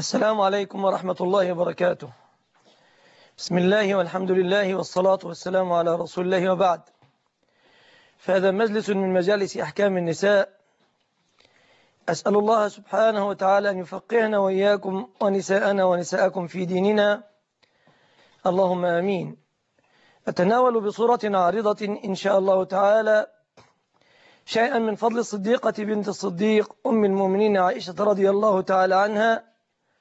السلام عليكم ورحمة الله وبركاته. بسم الله والحمد لله والصلاة والسلام على رسول الله وبعد. فهذا مجلس من مجالس أحكام النساء. أسأل الله سبحانه وتعالى أن يفقهنا وإياكم ونساءنا ونساءكم في ديننا، اللهم آمين. أتناول بصورة عارضة إن شاء الله تعالى شيئا من فضل الصديقة بنت الصديق أم المؤمنين عائشة رضي الله تعالى عنها،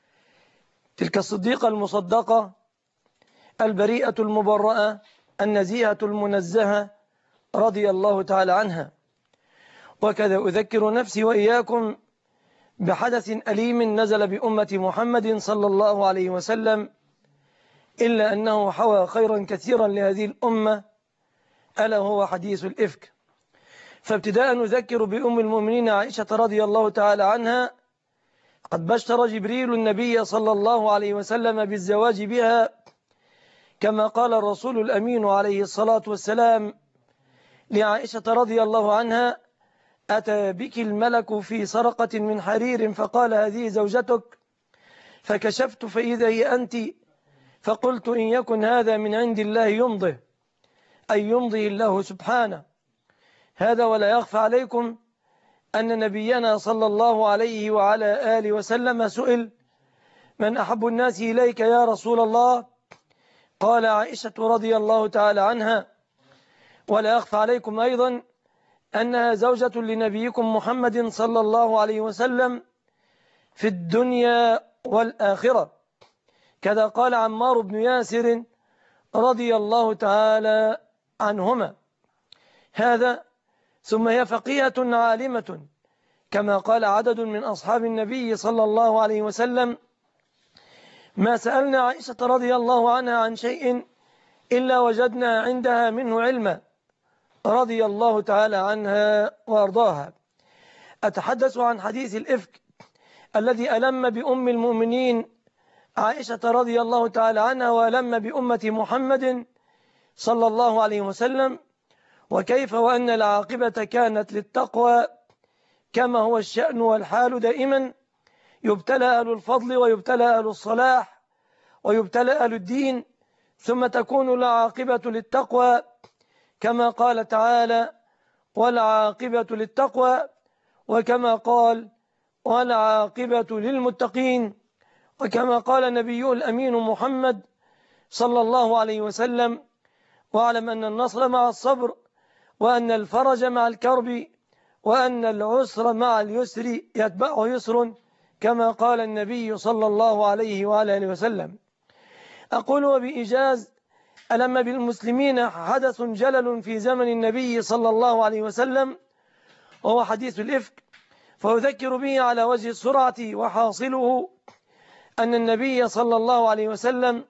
تلك الصديقة المصدقة البريئة المبرأة النزيهة المنزهة رضي الله تعالى عنها. وكذا أذكر نفسي وإياكم بحدث أليم نزل بأمة محمد صلى الله عليه وسلم، إلا أنه حوى خيرا كثيرا لهذه الأمة، ألا هو حديث الإفك. فابتداء نذكر بأم المؤمنين عائشة رضي الله تعالى عنها. قد بشر جبريل النبي صلى الله عليه وسلم بالزواج بها، كما قال الرسول الأمين عليه الصلاة والسلام لعائشة رضي الله عنها: أتى بك الملك في سرقة من حرير فقال هذه زوجتك، فكشفت فإذا هي أنت، فقلت إن يكن هذا من عند الله يمضه، أي يمضي الله سبحانه. هذا ولا يخفى عليكم أن نبينا صلى الله عليه وعلى آله وسلم سئل: من أحب الناس إليك يا رسول الله؟ قال عائشة رضي الله تعالى عنها. ولا يخفى عليكم أيضا أنها زوجة لنبيكم محمد صلى الله عليه وسلم في الدنيا والآخرة، كذا قال عمار بن ياسر رضي الله تعالى عنهما. هذا ثم هي فقيهة عالمة، كما قال عدد من أصحاب النبي صلى الله عليه وسلم: ما سألنا عائشة رضي الله عنها عن شيء إلا وجدنا عندها منه علما، رضي الله تعالى عنها وأرضاها. أتحدث عن حديث الإفك الذي ألم بأم المؤمنين عائشة رضي الله تعالى عنها وألم بأمة محمد صلى الله عليه وسلم، وكيف وأن العاقبة كانت للتقوى، كما هو الشأن والحال دائما. يبتلى أهل الفضل ويبتلى أهل الصلاح ويبتلى أهل الدين، ثم تكون العاقبة للتقوى، كما قال تعالى: والعاقبة للتقوى، وكما قال: والعاقبة للمتقين، وكما قال النبي الأمين محمد صلى الله عليه وسلم: واعلم أن النصر مع الصبر، وأن الفرج مع الكرب، وأن العسر مع اليسر يتبعه يسر، كما قال النبي صلى الله عليه وعلى آله وسلم. أقول وبإيجاز: ألم بالمسلمين حدث جلل في زمن النبي صلى الله عليه وسلم، وهو حديث الإفك، فأذكر به على وجه السرعة. وحاصله أن النبي صلى الله عليه وسلم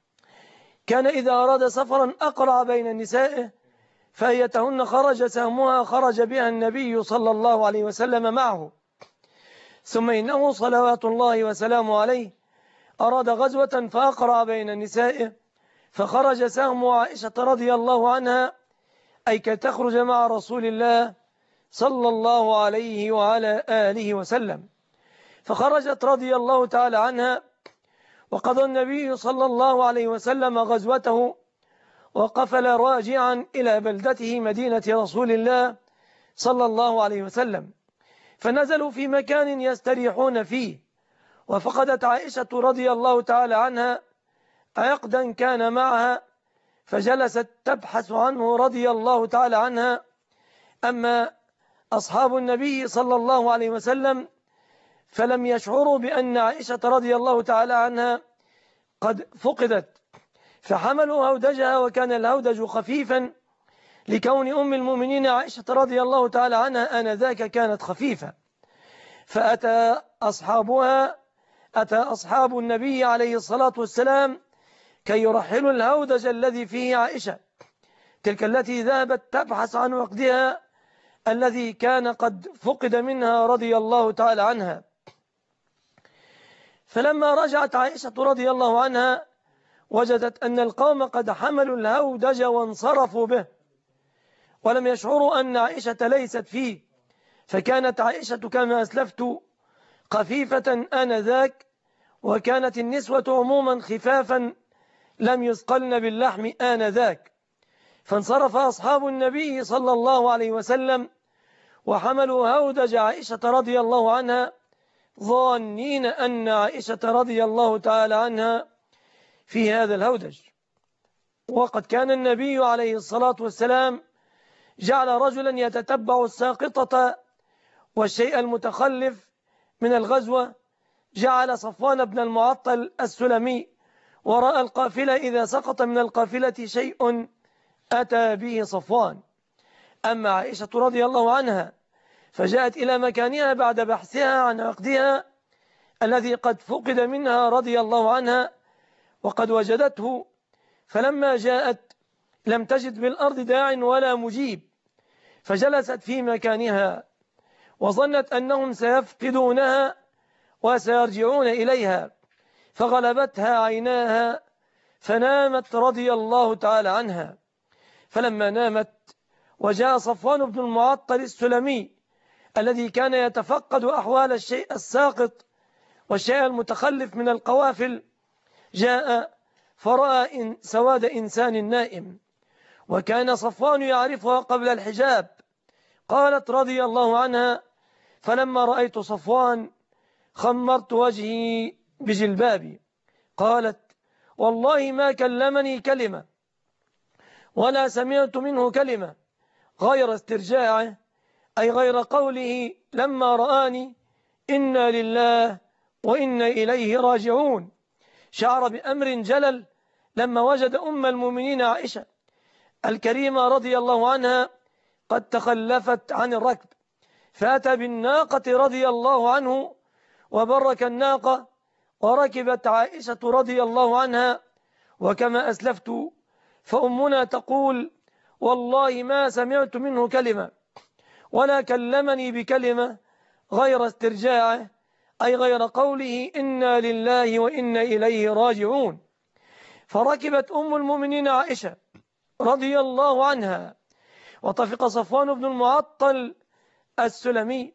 كان إذا أراد سفرا أقرع بين نسائه، فأيتهن خرج سهمها خرج بها النبي صلى الله عليه وسلم معه. ثم إنه صلوات الله وسلامه عليه أراد غزوة فأقرع بين نسائه، فخرج سهم عائشة رضي الله عنها، أي كي تخرج مع رسول الله صلى الله عليه وعلى آله وسلم. فخرجت رضي الله تعالى عنها، وقضى النبي صلى الله عليه وسلم غزوته، وقفل راجعا إلى بلدته مدينة رسول الله صلى الله عليه وسلم، فنزلوا في مكان يستريحون فيه. وفقدت عائشة رضي الله تعالى عنها عقدا كان معها، فجلست تبحث عنه رضي الله تعالى عنها. أما أصحاب النبي صلى الله عليه وسلم فلم يشعروا بأن عائشة رضي الله تعالى عنها قد فقدت، فحملوا هودجها، وكان الهودج خفيفا لكون أم المؤمنين عائشة رضي الله تعالى عنها آنذاك كانت خفيفة. فأتى أصحاب النبي عليه الصلاة والسلام كي يرحلوا الهودج الذي فيه عائشة، تلك التي ذهبت تبحث عن عقدها الذي كان قد فقد منها رضي الله تعالى عنها. فلما رجعت عائشة رضي الله عنها وجدت أن القوم قد حملوا الهودج وانصرفوا به، ولم يشعروا أن عائشة ليست فيه، فكانت عائشة كما أسلفت خفيفة آنذاك، وكانت النسوة عموما خفافا لم يثقلن باللحم آنذاك، فانصرف أصحاب النبي صلى الله عليه وسلم وحملوا هودج عائشة رضي الله عنها، ظانين أن عائشة رضي الله تعالى عنها في هذا الهودج. وقد كان النبي عليه الصلاة والسلام جعل رجلا يتتبع الساقطة والشيء المتخلف من الغزوة، جعل صفوان بن المعطل السلمي وراء القافلة، إذا سقط من القافلة شيء أتى به صفوان. أما عائشة رضي الله عنها فجاءت إلى مكانها بعد بحثها عن عقدها الذي قد فقد منها رضي الله عنها، وقد وجدته، فلما جاءت لم تجد بالأرض داع ولا مجيب، فجلست في مكانها وظنت أنهم سيفقدونها وسيرجعون إليها، فغلبتها عيناها فنامت رضي الله تعالى عنها. فلما نامت وجاء صفوان بن المعطل السلمي الذي كان يتفقد أحوال الشيء الساقط والشيء المتخلف من القوافل، جاء فرأى سواد إنسان نائم، وكان صفوان يعرفها قبل الحجاب. قالت رضي الله عنها: فلما رأيت صفوان خمرت وجهي بجلبابي. قالت: والله ما كلمني كلمة ولا سمعت منه كلمة غير استرجاعه، أي غير قوله لما رآني إنا لله وإنا إليه راجعون. شعر بأمر جلل لما وجد أم المؤمنين عائشة الكريمة رضي الله عنها قد تخلفت عن الركب، فأتى بالناقة رضي الله عنه وبرك الناقة، وركبت عائشة رضي الله عنها. وكما أسلفت فأمنا تقول: والله ما سمعت منه كلمة ولا كلمني بكلمة غير استرجاعه، أي غير قوله إنا لله وإنا إليه راجعون. فركبت أم المؤمنين عائشة رضي الله عنها، وطفق صفوان بن المعطل السلمي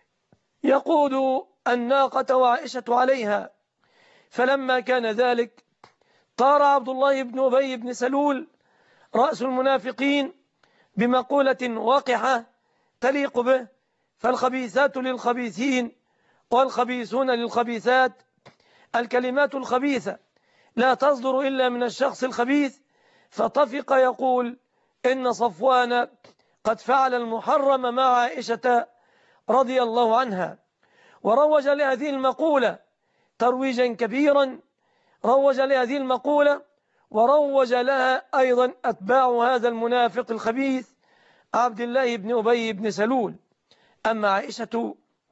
يقود الناقة وعائشة عليها. فلما كان ذلك طار عبد الله بن أبي بن سلول رأس المنافقين بمقولة وقحة تليق به: فالخبيثات للخبيثين والخبيثون للخبيثات. الكلمات الخبيثة لا تصدر إلا من الشخص الخبيث. فطفق يقول إن صفوان قد فعل المحرم مع عائشة رضي الله عنها، وروج لهذه المقولة ترويجا كبيرا، روج لهذه المقولة وروج لها أيضا أتباع هذا المنافق الخبيث عبد الله بن أبي بن سلول. أما عائشة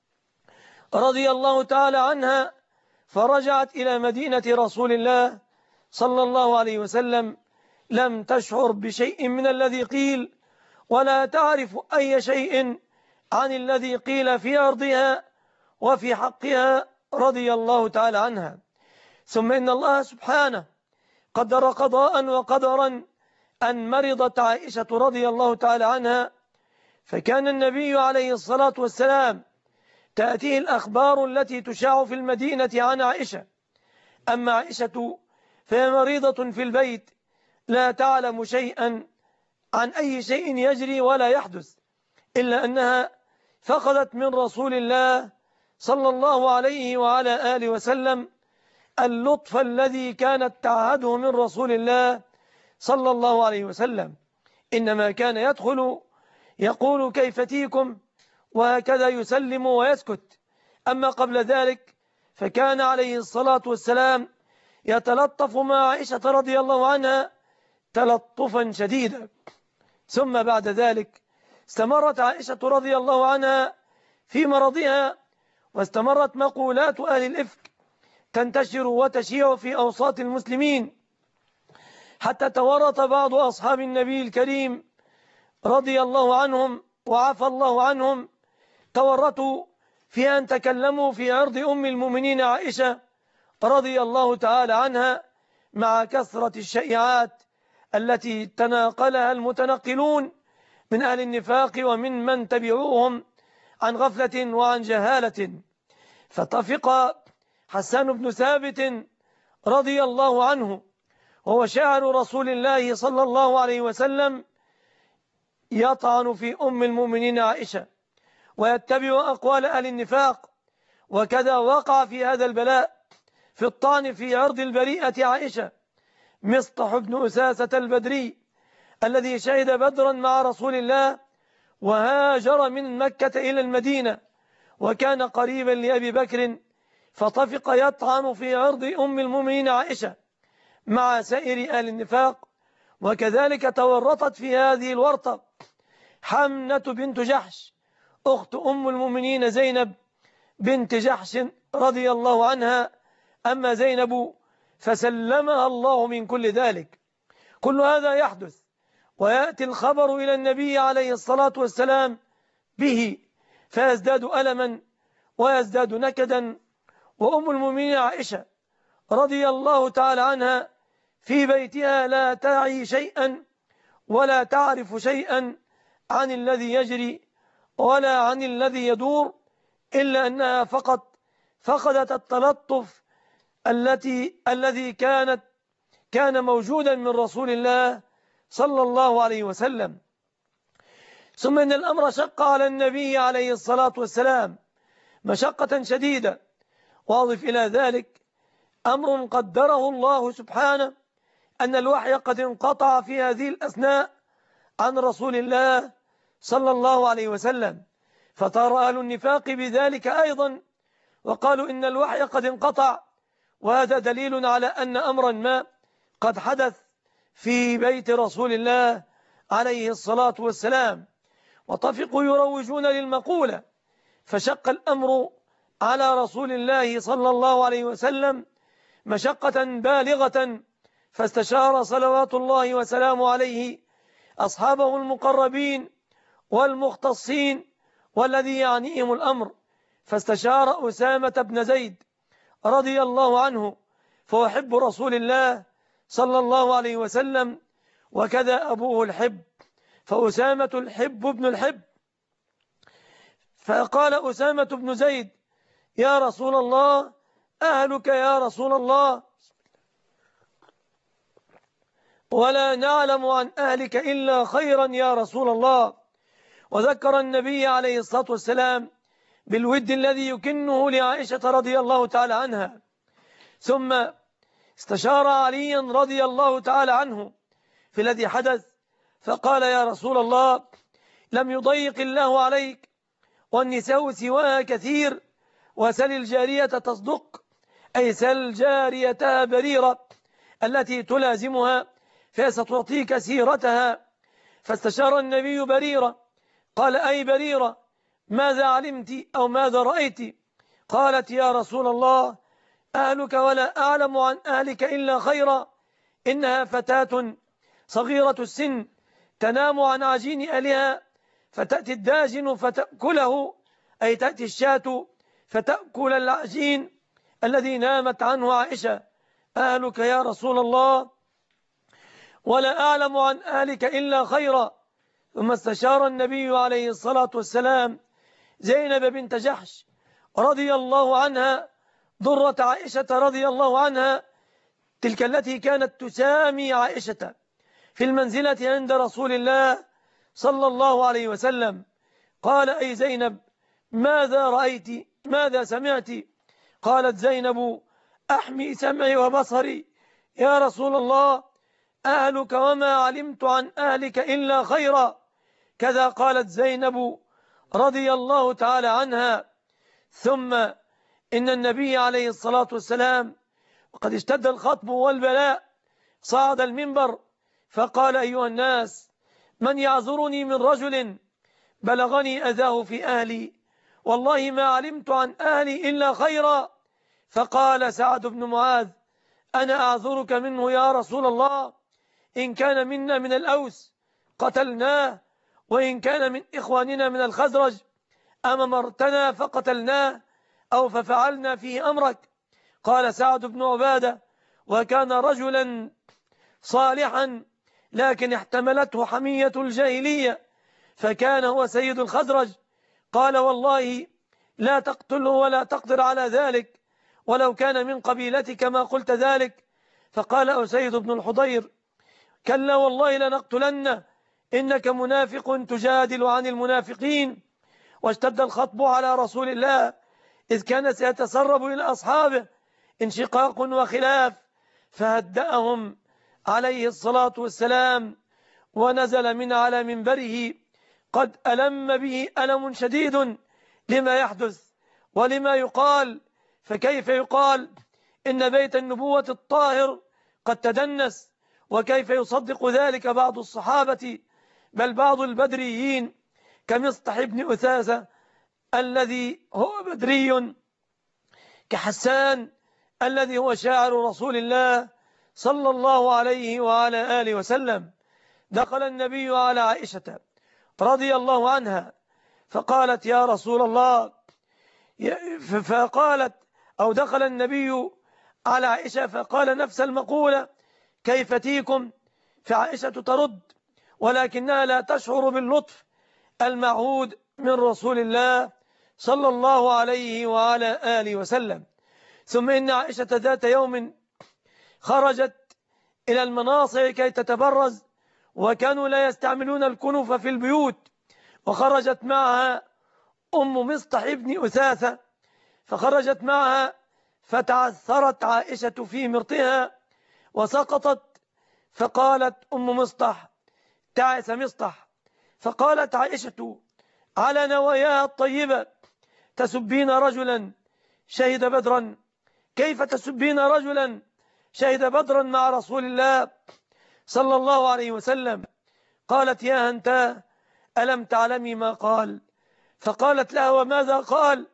رضي الله تعالى عنها فرجعت إلى مدينة رسول الله صلى الله عليه وسلم، لم تشعر بشيء من الذي قيل ولا تعرف أي شيء عن الذي قيل في أرضها وفي حقها رضي الله تعالى عنها. ثم إن الله سبحانه قدر قضاء وقدرا أن مرضت عائشة رضي الله تعالى عنها، فكان النبي عليه الصلاة والسلام تأتيه الأخبار التي تشاع في المدينة عن عائشة. أما عائشة فهي مريضة في البيت لا تعلم شيئا عن أي شيء يجري ولا يحدث، إلا أنها فقدت من رسول الله صلى الله عليه وعلى آله وسلم اللطف الذي كانت تعهده من رسول الله صلى الله عليه وسلم. إنما كان يدخل يقول كيف تيكم، وهكذا يسلم ويسكت. أما قبل ذلك فكان عليه الصلاة والسلام يتلطف مع عائشة رضي الله عنها تلطفا شديدا. ثم بعد ذلك استمرت عائشة رضي الله عنها في مرضها، واستمرت مقولات أهل الإفك تنتشر وتشيع في أوساط المسلمين، حتى تورط بعض أصحاب النبي الكريم رضي الله عنهم وعفى الله عنهم، تورطوا في أن تكلموا في عرض أم المؤمنين عائشة رضي الله تعالى عنها، مع كثرة الشائعات التي تناقلها المتنقلون من أهل النفاق ومن من تبعوهم عن غفلة وعن جهالة. فطفق حسان بن ثابت رضي الله عنه، وهو شاعر رسول الله صلى الله عليه وسلم، يطعن في أم المؤمنين عائشة ويتبع أقوال أهل النفاق. وكذا وقع في هذا البلاء في الطعن في عرض البريئة عائشة مصطح بن أساسة البدري الذي شهد بدرا مع رسول الله وهاجر من مكة إلى المدينة، وكان قريبا لأبي بكر، فطفق يطعن في عرض أم المؤمنين عائشة مع سائر أهل النفاق. وكذلك تورطت في هذه الورطة حمنة بنت جحش أخت أم المؤمنين زينب بنت جحش رضي الله عنها. أما زينب فسلمها الله من كل ذلك. كل هذا يحدث ويأتي الخبر إلى النبي عليه الصلاة والسلام به، فيزداد ألما ويزداد نكدا. وأم المؤمنين عائشة رضي الله تعالى عنها في بيتها لا تعي شيئا ولا تعرف شيئا عن الذي يجري ولا عن الذي يدور، إلا أنها فقط فقدت التلطف الذي كان موجودا من رسول الله صلى الله عليه وسلم. ثم إن الأمر شق على النبي عليه الصلاة والسلام مشقة شديدة. واضف إلى ذلك أمر قدره الله سبحانه، أن الوحي قد انقطع في هذه الأثناء عن رسول الله صلى الله عليه وسلم، فطار أهل النفاق بذلك أيضا وقالوا إن الوحي قد انقطع، وهذا دليل على أن أمرا ما قد حدث في بيت رسول الله عليه الصلاة والسلام. وطفقوا يروجون للمقولة، فشق الأمر على رسول الله صلى الله عليه وسلم مشقة بالغة، فاستشار صلوات الله وسلامه عليه أصحابه المقربين والمختصين والذي يعنيهم الأمر، فاستشار أسامة بن زيد رضي الله عنه، فهو حب رسول الله صلى الله عليه وسلم، وكذا أبوه الحب، فأسامة الحب ابن الحب. فقال أسامة بن زيد: يا رسول الله، أهلك يا رسول الله، ولا نعلم عن أهلك إلا خيرا يا رسول الله. وذكر النبي عليه الصلاة والسلام بالود الذي يكنه لعائشة رضي الله تعالى عنها. ثم استشار عليا رضي الله تعالى عنه في الذي حدث، فقال: يا رسول الله، لم يضيق الله عليك، والنساء سواها كثير، وسل الجارية تصدق، أي سل جاريتها بريرة التي تلازمها فستعطيك سيرتها. فاستشار النبي بريرة، قال: أي بريرة، ماذا علمت أو ماذا رأيت؟ قالت: يا رسول الله، أهلك ولا أعلم عن أهلك إلا خيرا، إنها فتاة صغيرة السن تنام عن عجين أهلها، فتأتي الداجن فتأكله، أي تأتي الشاة فتأكل العجين الذي نامت عنه عائشة. أهلك يا رسول الله، ولا أعلم عن أهلك إلا خيرا. ثم استشار النبي عليه الصلاة والسلام زينب بنت جحش رضي الله عنها، ضرة عائشة رضي الله عنها، تلك التي كانت تسامي عائشة في المنزلة عند رسول الله صلى الله عليه وسلم. قال: أي زينب، ماذا رأيت؟ ماذا سمعت؟ قالت زينب: أحمي سمعي وبصري يا رسول الله، أهلك وما علمت عن أهلك إلا خيرا. كذا قالت زينب رضي الله تعالى عنها. ثم إن النبي عليه الصلاة والسلام وقد اشتد الخطب والبلاء صعد المنبر فقال: أيها الناس، من يعذرني من رجل بلغني أذاه في أهلي، والله ما علمت عن أهلي إلا خيرا. فقال سعد بن معاذ: أنا أعذرك منه يا رسول الله، إن كان منا من الأوس قتلناه، وإن كان من إخواننا من الخزرج أمرتنا فقتلناه أو ففعلنا فيه أمرك. قال سعد بن عبادة: وكان رجلا صالحا، لكن احتملته حمية الجاهلية، فكان هو سيد الخزرج. قال: والله لا تقتله ولا تقدر على ذلك، ولو كان من قبيلتك ما قلت ذلك. فقال أسيد بن الحضير: كلا والله لنقتلنه، إنك منافق تجادل عن المنافقين. واشتد الخطب على رسول الله، إذ كان سيتسرب إلى أصحابه انشقاق وخلاف، فهدأهم عليه الصلاة والسلام، ونزل من على منبره قد ألم به ألم شديد لما يحدث ولما يقال. فكيف يقال إن بيت النبوة الطاهر قد تدنس؟ وكيف يصدق ذلك بعض الصحابة، بل بعض البدريين كمصطح بن أثاثة الذي هو بدري، كحسان الذي هو شاعر رسول الله صلى الله عليه وعلى آله وسلم. دخل النبي على عائشة رضي الله عنها فقالت: يا رسول الله، فقالت أو دخل النبي على عائشة فقال نفس المقولة: كيف تيكم؟ فعائشة ترد ولكنها لا تشعر باللطف المعهود من رسول الله صلى الله عليه وعلى آله وسلم. ثم إن عائشة ذات يوم خرجت إلى المناصع كي تتبرز، وكانوا لا يستعملون الكنف في البيوت، وخرجت معها أم مصطح بن أثاثة، فخرجت معها فتعثرت عائشة في مرطها وسقطت. فقالت أم مصطح: تعس مصطح. فقالت عائشة على نواياها الطيبة: تسبين رجلا شهد بدرا؟ كيف تسبين رجلا شهد بدرا مع رسول الله صلى الله عليه وسلم؟ قالت: يا هنتاه، ألم تعلمي ما قال؟ فقالت لها: وماذا قال؟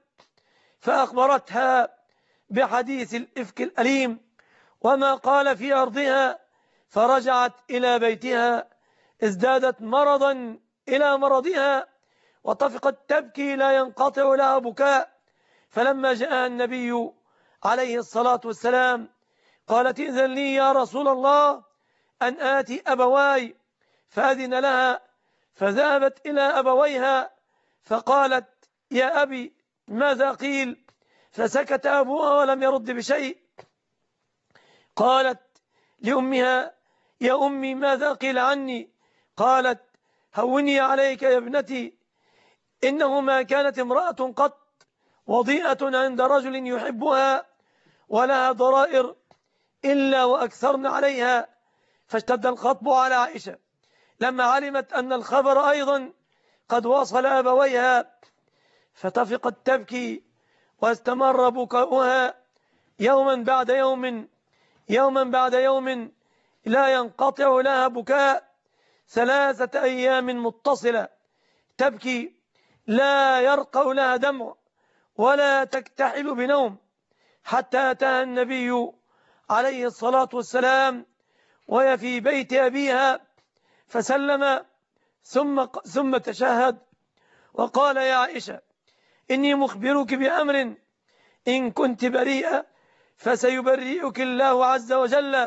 فأخبرتها بحديث الإفك الأليم وما قال في أرضها. فرجعت إلى بيتها ازدادت مرضا إلى مرضها، وطفقت تبكي لا ينقطع لها بكاء. فلما جاء النبي عليه الصلاة والسلام قالت: إذن لي يا رسول الله أن آتي أبواي. فأذن لها، فذهبت إلى أبويها فقالت: يا أبي، ماذا قيل؟ فسكت أبوها ولم يرد بشيء. قالت لأمها: يا أمي، ماذا قيل عني؟ قالت: هوني عليك يا ابنتي، إنه ما كانت امرأة قط وضيئة عند رجل يحبها ولها ضرائر إلا وأكثرن عليها. فاشتد الخطب على عائشة لما علمت أن الخبر أيضا قد وصل أبويها، فتفقت تبكي واستمر بكاؤها يوما بعد يوم، يوما بعد يوم، لا ينقطع لها بكاء 3 أيام متصلة تبكي، لا يرقى لها دمع ولا تكتحل بنوم، حتى أتاها النبي عليه الصلاة والسلام وهي في بيت أبيها فسلم ثم تشهد وقال: يا عائشة، إني مخبرك بأمر إن كنت بريئة فسيبرئك الله عز وجل،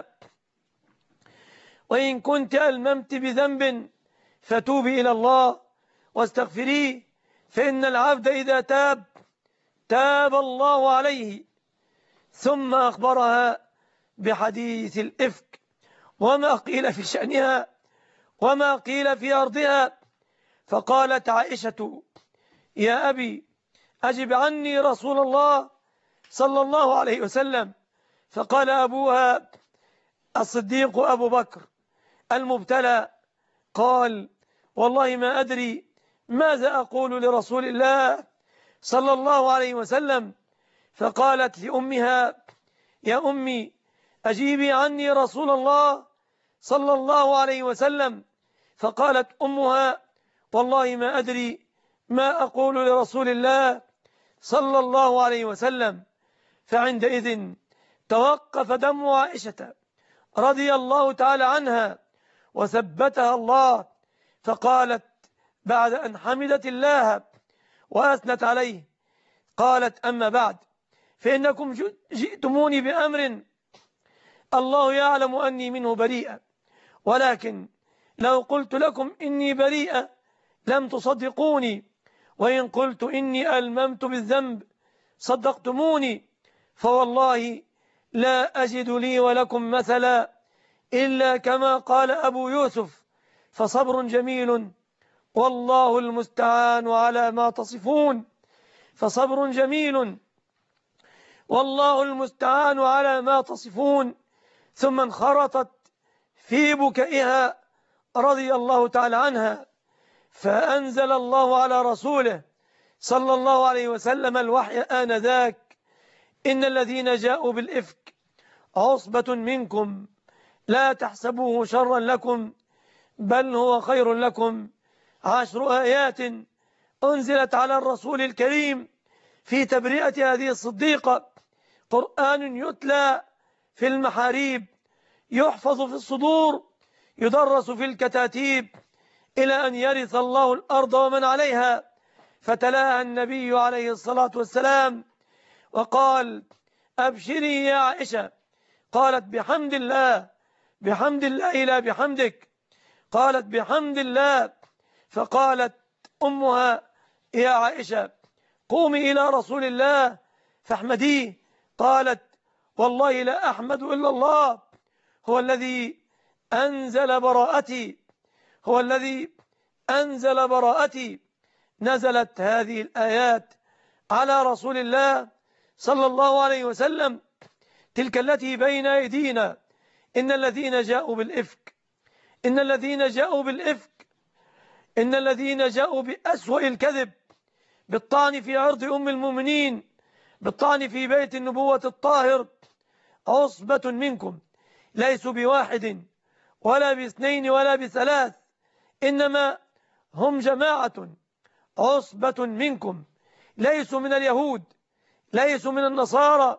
وإن كنت ألممت بذنب فتوبي إلى الله واستغفريه، فإن العبد إذا تاب الله عليه. ثم أخبرها بحديث الإفك وما قيل في شأنها وما قيل في أرضها. فقالت عائشة: يا أبي، أجب عني رسول الله صلى الله عليه وسلم. فقال أبوها الصديق أبو بكر المبتلى: قال: والله ما أدري ماذا أقول لرسول الله صلى الله عليه وسلم. فقالت لأمها: يا أمي، أجيبي عني رسول الله صلى الله عليه وسلم. فقالت أمها: والله ما أدري ما أقول لرسول الله صلى الله عليه وسلم. فعندئذ توقف دم عائشة رضي الله تعالى عنها وثبتها الله، فقالت بعد أن حمدت الله وأثنت عليه، قالت: أما بعد، فإنكم جئتموني بأمر الله يعلم أني منه بريئة، ولكن لو قلت لكم إني بريئة لم تصدقوني، وإن قلت إني ألممت بالذنب صدقتموني. فوالله لا أجد لي ولكم مثلا إلا كما قال أبو يوسف، فصبر جميل والله المستعان على ما تصفون. فصبر جميل والله المستعان على ما تصفون. ثم انخرطت في بكائها رضي الله تعالى عنها، فأنزل الله على رسوله صلى الله عليه وسلم الوحي آنذاك: إن الذين جاءوا بالإفك عصبة منكم لا تحسبوه شرا لكم بل هو خير لكم. 10 آيات أنزلت على الرسول الكريم في تبرئة هذه الصديقة، قرآن يتلى في المحاريب، يحفظ في الصدور، يدرس في الكتاتيب، إلى أن يرث الله الأرض ومن عليها. فتلاها النبي عليه الصلاة والسلام وقال: أبشري يا عائشة. قالت: بحمد الله. بحمد الله لا بحمدك. قالت: بحمد الله. فقالت أمها: يا عائشة قومي إلى رسول الله فاحمديه. قالت: والله لا أحمد إلا الله، هو الذي أنزل براءتي، هو الذي أنزل براءتي. نزلت هذه الآيات على رسول الله صلى الله عليه وسلم، تلك التي بين أيدينا: إن الذين جاءوا بالإفك، إن الذين جاءوا بالإفك، إن الذين جاءوا بأسوأ الكذب، بالطعن في عرض أم المؤمنين، بالطعن في بيت النبوة الطاهر، عصبة منكم، ليسوا بواحد ولا باثنين ولا بثلاث، إنما هم جماعة، عصبة منكم، ليسوا من اليهود، ليسوا من النصارى،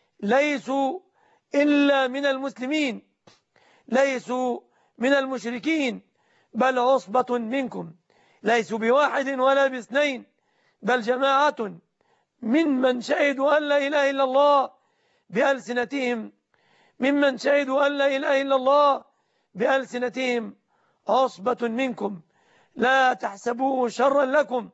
ليسوا إلا من المسلمين، ليسوا من المشركين، بل عصبة منكم، ليسوا بواحد ولا باثنين، بل جماعة ممن شهدوا أن لا إله إلا الله بألسنتهم، ممن شهدوا أن لا إله إلا الله بألسنتهم، عصبة منكم، لا تحسبوه شرا لكم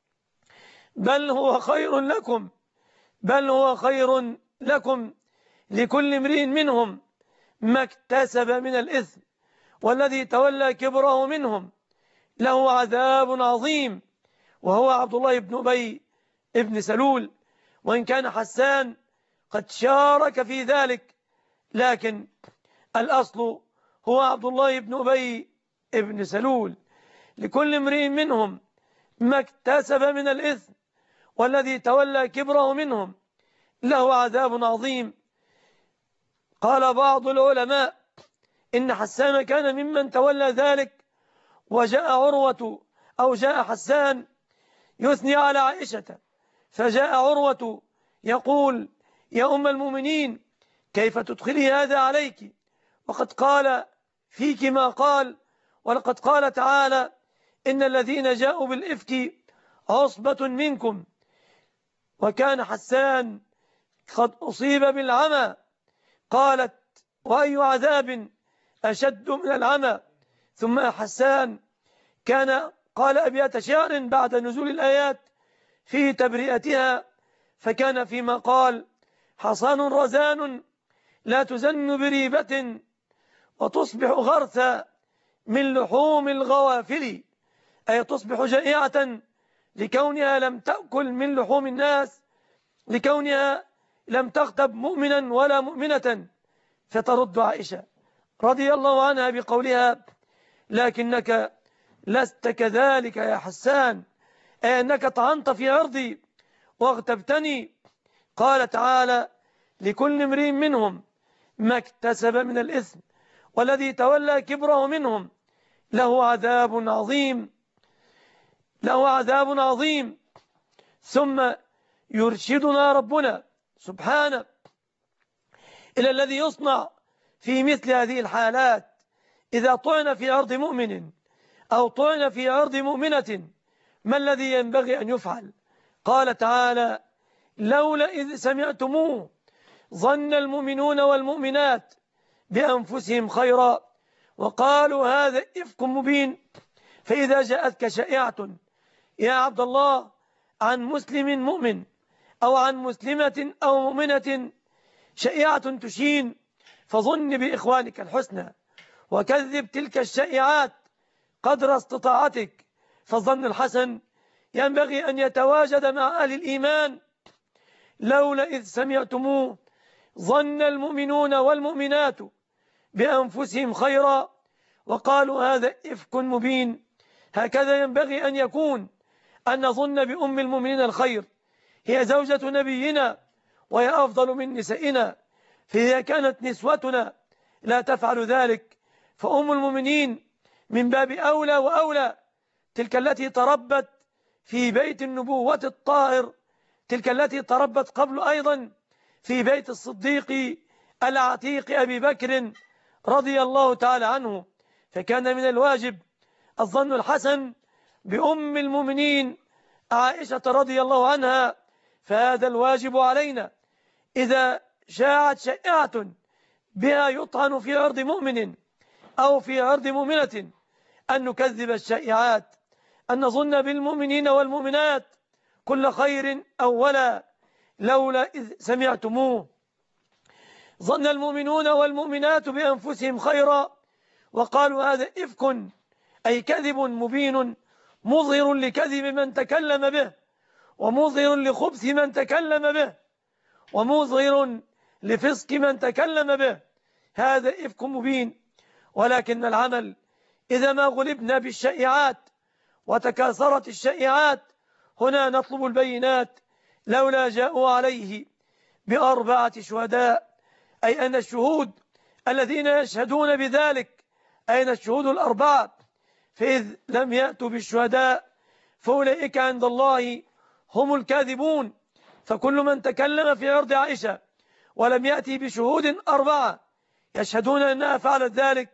بل هو خير لكم، بل هو خير لكم، لكل امرئ منهم ما اكتسب من الإثم، والذي تولى كبره منهم له عذاب عظيم، وهو عبد الله بن أبي ابن سلول. وإن كان حسان قد شارك في ذلك، لكن الأصل هو عبد الله بن أبي ابن سلول. لكل امرئ منهم ما اكتسب من الإثم، والذي تولى كبره منهم له عذاب عظيم. قال بعض العلماء إن حسان كان ممن تولى ذلك، وجاء عروة أو جاء حسان يثني على عائشة، فجاء عروة يقول: يا أم المؤمنين كيف تدخلي هذا عليك، وقد قال فيك ما قال، ولقد قال تعالى: إن الذين جاءوا بالإفك عصبة منكم. وكان حسان قد أصيب بالعمى. قالت: وأي عذاب أشد من العمى؟ ثم حسان كان قال أبيات شعر بعد نزول الآيات في تبرئتها، فكان فيما قال: حصان رزان لا تزن بريبة، وتصبح غرثا من لحوم الغوافل، أي تصبح جائعة لكونها لم تأكل من لحوم الناس، لكونها لم تغتب مؤمنا ولا مؤمنة. فترد عائشة رضي الله عنها بقولها: لكنك لست كذلك يا حسان، أي أنك طعنت في عرضي واغتبتني. قال تعالى: لكل امرئ منهم ما اكتسب من الإثم، والذي تولى كبره منهم له عذاب عظيم، له عذاب عظيم. ثم يرشدنا ربنا سبحانه إلى الذي يصنع في مثل هذه الحالات: إذا طعن في عرض مؤمن أو طعن في عرض مؤمنة ما الذي ينبغي أن يفعل؟ قال تعالى: لولا إذ سمعتموه ظن المؤمنون والمؤمنات بأنفسهم خيرا وقالوا هذا إفك مبين. فإذا جاءتك شائعة يا عبد الله عن مسلم مؤمن أو عن مسلمة أو مؤمنة شائعة تشين، فظن بإخوانك الحسنى وكذب تلك الشائعات قدر استطاعتك. فالظن الحسن ينبغي أن يتواجد مع أهل الإيمان. لولا إذ سمعتموه ظن المؤمنون والمؤمنات بأنفسهم خيرا وقالوا هذا إفك مبين. هكذا ينبغي أن يكون، أن نظن بأم المؤمنين الخير، هي زوجة نبينا وهي أفضل من نسائنا، فإذا كانت نسوتنا لا تفعل ذلك فأم المؤمنين من باب أولى وأولى، تلك التي تربت في بيت النبوة الطاهر، تلك التي تربت قبل أيضا في بيت الصديق العتيق أبي بكر رضي الله تعالى عنه. فكان من الواجب الظن الحسن بأم المؤمنين عائشة رضي الله عنها. فهذا الواجب علينا إذا شاعت شائعة بها يطعن في عرض مؤمن أو في عرض مؤمنة أن نكذب الشائعات، أن نظن بالمؤمنين والمؤمنات كل خير أولا. لولا إذ سمعتموه ظن المؤمنون والمؤمنات بأنفسهم خيرا وقالوا هذا إفك، أي كذب مبين مظهر لكذب من تكلم به، ومظهر لخبث من تكلم به، ومظهر لفسق من تكلم به، هذا إفك مبين. ولكن العمل إذا ما غلبنا بالشائعات وتكاثرت الشائعات، هنا نطلب البينات. لولا جاءوا عليه ب4 شهداء، أي أن الشهود الذين يشهدون بذلك أين الشهود ال4؟ فإذ لم يأتوا بالشهداء فأولئك عند الله هم الكاذبون. فكل من تكلم في عرض عائشة ولم يأتي بشهود 4 يشهدون أنها فعلت ذلك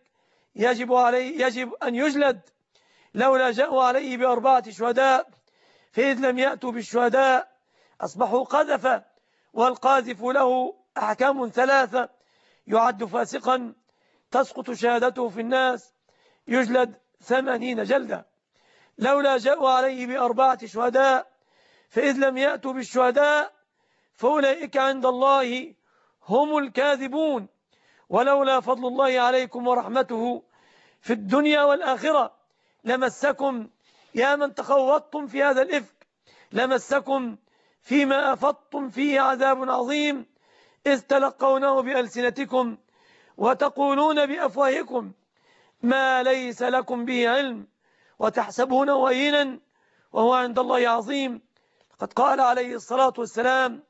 يجب أن يجلد. لولا جاءوا عليه ب4 شهداء، فإذ لم يأتوا بالشهداء أصبحوا قذف، والقاذف له أحكام 3: يعد فاسقا، تسقط شهادته في الناس، يجلد 80 جلدة. لولا جاءوا عليه ب4 شهداء، فإذ لم يأتوا بالشهداء فأولئك عند الله هم الكاذبون. ولولا فضل الله عليكم ورحمته في الدنيا والآخرة لمسكم يا من تخوضتم في هذا الإفك، لمسكم فيما أفضتم فيه عذاب عظيم، إذ تلقونه بألسنتكم وتقولون بأفواهكم ما ليس لكم به علم وتحسبونه هينا وهو عند الله عظيم. قد قال عليه الصلاة والسلام: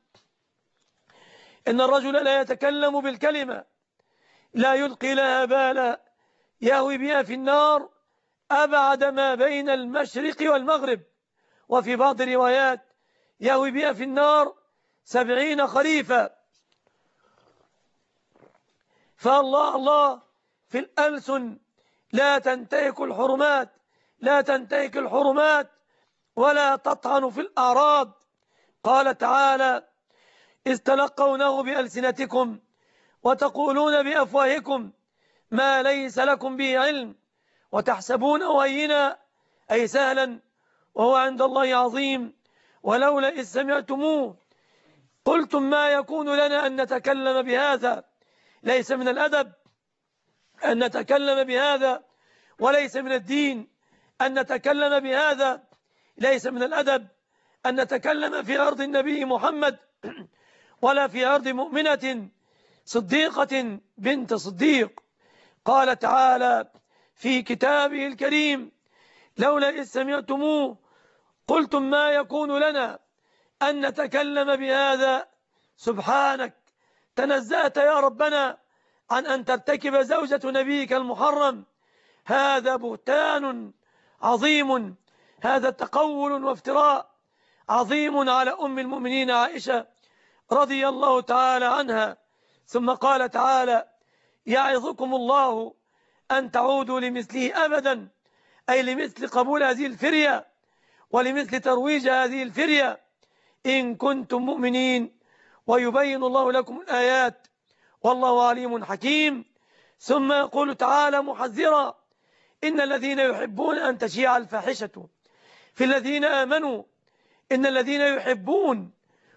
إن الرجل لا يتكلم بالكلمة لا يلقي لها بالا يهوي بها في النار أبعد ما بين المشرق والمغرب، وفي بعض الروايات يهوي بها في النار 70 خريفا. فالله الله في الألسن لا تنتهك الحرمات، لا تنتهك الحرمات ولا تطعن في الأعراض. قال تعالى: إذ تلقونه بألسنتكم وتقولون بأفواهكم ما ليس لكم به علم وتحسبونه هينا، أي سهلا، وهو عند الله عظيم. ولولا إذ سمعتموه قلتم ما يكون لنا أن نتكلم بهذا. ليس من الأدب أن نتكلم بهذا، وليس من الدين أن نتكلم بهذا، ليس من الأدب أن نتكلم في عرض النبي محمد ولا في عرض مؤمنة صديقة بنت صديق. قال تعالى في كتابه الكريم: لولا إذ سمعتموه قلتم ما يكون لنا أن نتكلم بهذا. سبحانك، تنزأت يا ربنا عن أن ترتكب زوجة نبيك المحرم. هذا بهتان عظيم، هذا تقول وافتراء عظيم على أم المؤمنين عائشة رضي الله تعالى عنها. ثم قال تعالى: يعظكم الله أن تعودوا لمثله أبدا، أي لمثل قبول هذه الفرية ولمثل ترويج هذه الفرية إن كنتم مؤمنين، ويبين الله لكم الآيات والله عليم حكيم. ثم يقول تعالى محذرا: إن الذين يحبون أن تشيع الفاحشة في الذين آمنوا، إن الذين يحبون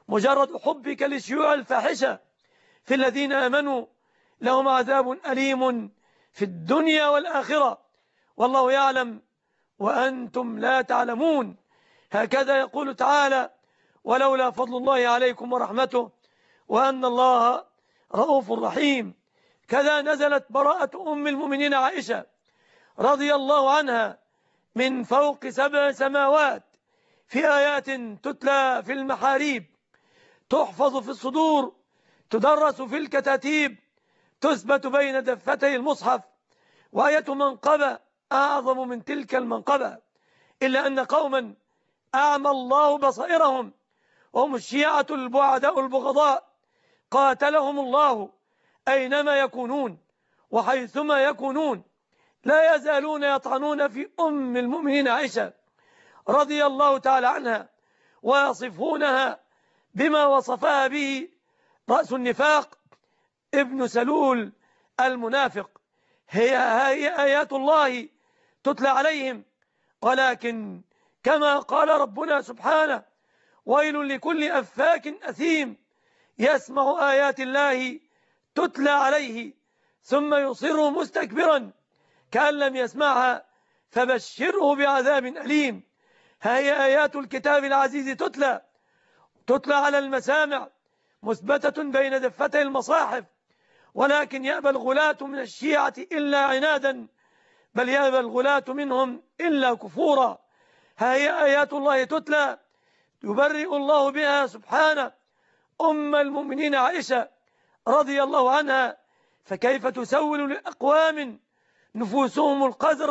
مجرد حبك لشيوع الفاحشة في الذين آمنوا لهم عذاب أليم في الدنيا والآخرة والله يعلم وأنتم لا تعلمون. هكذا يقول تعالى: ولولا فضل الله عليكم ورحمته وأن الله رؤوف رحيم. كذا نزلت براءة أم المؤمنين عائشة رضي الله عنها من فوق 7 سماوات في آيات تتلى في المحاريب، تحفظ في الصدور، تدرس في الكتاتيب، تثبت بين دفتي المصحف، وآية منقبة أعظم من تلك المنقبة، إلا أن قوما أعمى الله بصائرهم وهم الشيعة البعداء البغضاء قاتلهم الله أينما يكونون وحيثما يكونون لا يزالون يطعنون في أم المؤمنين عائشة رضي الله تعالى عنها ويصفونها بما وصفها به رأس النفاق ابن سلول المنافق. هي آيات الله تتلى عليهم، ولكن كما قال ربنا سبحانه: ويل لكل أفاك أثيم يسمع آيات الله تتلى عليه ثم يصر مستكبرا كأن لم يسمعها فبشره بعذاب أليم. هي آيات الكتاب العزيز تتلى على المسامع مثبتة بين دفتي المصاحف، ولكن يأبى الغلاة من الشيعة إلا عنادا، بل يأبى الغلاة منهم إلا كفورا. هي آيات الله تتلى يبرئ الله بها سبحانه أم المؤمنين عائشة رضي الله عنها، فكيف تسول لأقوام نفوسهم القذرة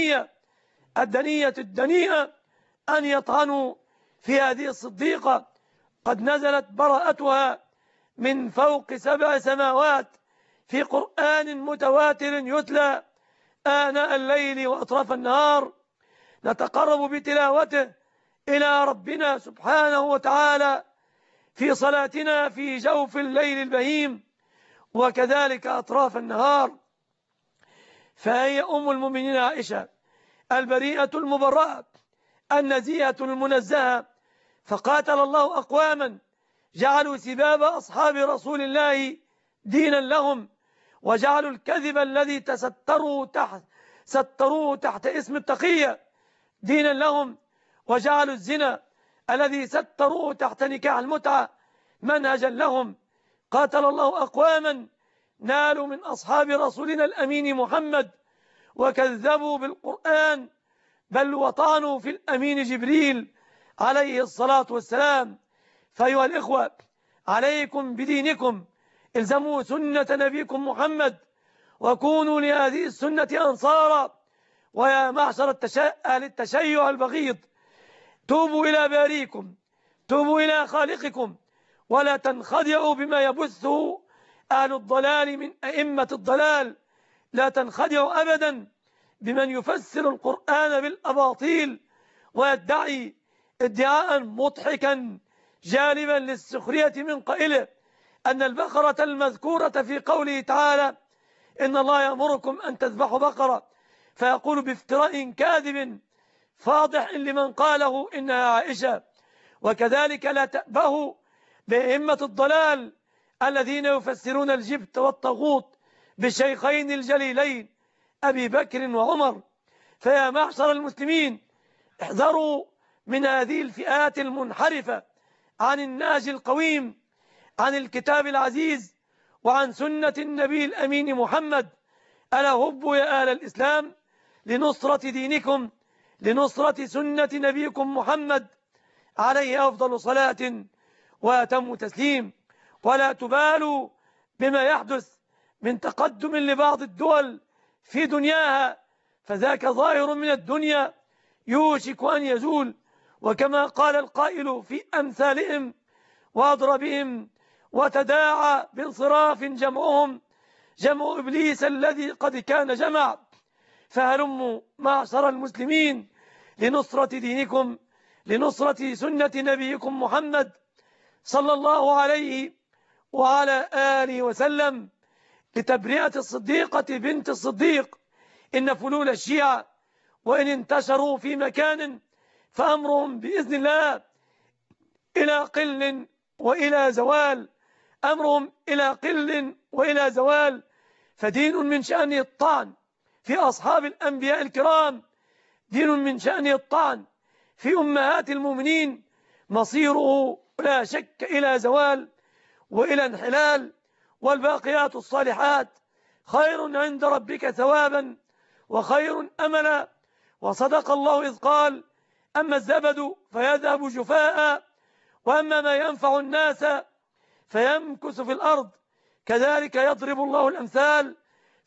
الدنيئة أن يطعنوا في هذه الصديقة قد نزلت براءتها من فوق 7 سماوات في قرآن متواتر يتلى آناء الليل وأطراف النهار، نتقرب بتلاوته إلى ربنا سبحانه وتعالى في صلاتنا في جوف الليل البهيم وكذلك أطراف النهار. فهي أم المؤمنين عائشة البريئة المبرأة النزيهة المنزهة، فقاتل الله أقواما جعلوا سباب أصحاب رسول الله دينا لهم، وجعلوا الكذب الذي ستروه تحت اسم التقية دينا لهم، وجعلوا الزنا الذي ستروه تحت نكاح المتعة منهجا لهم. قاتل الله أقواما نالوا من أصحاب رسولنا الأمين محمد وكذبوا بالقرآن، بل وطعنوا في الأمين جبريل عليه الصلاة والسلام. فأيها الإخوة، عليكم بدينكم، الزموا سنة نبيكم محمد وكونوا لهذه السنة أنصارا. ويا معشر أهل التشيع البغيض، توبوا إلى باريكم، توبوا إلى خالقكم، ولا تنخدعوا بما يبثه أهل الضلال من أئمة الضلال. لا تنخدعوا أبدا بمن يفسر القرآن بالأباطيل ويدعي ادعاء مضحكا جالبا للسخرية من قائله أن البقرة المذكورة في قوله تعالى: إن الله يأمركم أن تذبحوا بقرة، فيقول بافتراء كاذب فاضح لمن قاله إنها عائشة. وكذلك لا تأبهوا بأئمة الضلال الذين يفسرون الجبت والطاغوت بالشيخين الجليلين أبي بكر وعمر. فيا معشر المسلمين، احذروا من هذه الفئات المنحرفة عن النهج القويم، عن الكتاب العزيز، وعن سنة النبي الأمين محمد. ألا هبوا يا أهل الإسلام لنصرة دينكم، لنصرة سنة نبيكم محمد عليه أفضل صلاة وأتم تسليم. ولا تبالوا بما يحدث من تقدم لبعض الدول في دنياها، فذاك ظاهر من الدنيا يوشك أن يزول. وكما قال القائل في أمثالهم: وأضربهم وتداعى بانصراف جمعهم جمع إبليس الذي قد كان جمع. فهلموا معشر المسلمين لنصرة دينكم، لنصرة سنة نبيكم محمد صلى الله عليه وعلى آله وسلم، لتبرئة الصديقة بنت الصديق. إن فلول الشيعة وإن انتشروا في مكان فأمرهم بإذن الله إلى قل وإلى زوال، أمرهم إلى قل وإلى زوال. فدين من شأنه الطعن في أصحاب الأنبياء الكرام، دين من شأنه الطعن في أمهات المؤمنين، مصيره لا شك إلى زوال وإلى انحلال. والباقيات الصالحات خير عند ربك ثوابا وخير أملا. وصدق الله إذ قال: أما الزبد فيذهب جفاء وأما ما ينفع الناس فيمكث في الأرض كذلك يضرب الله الأمثال.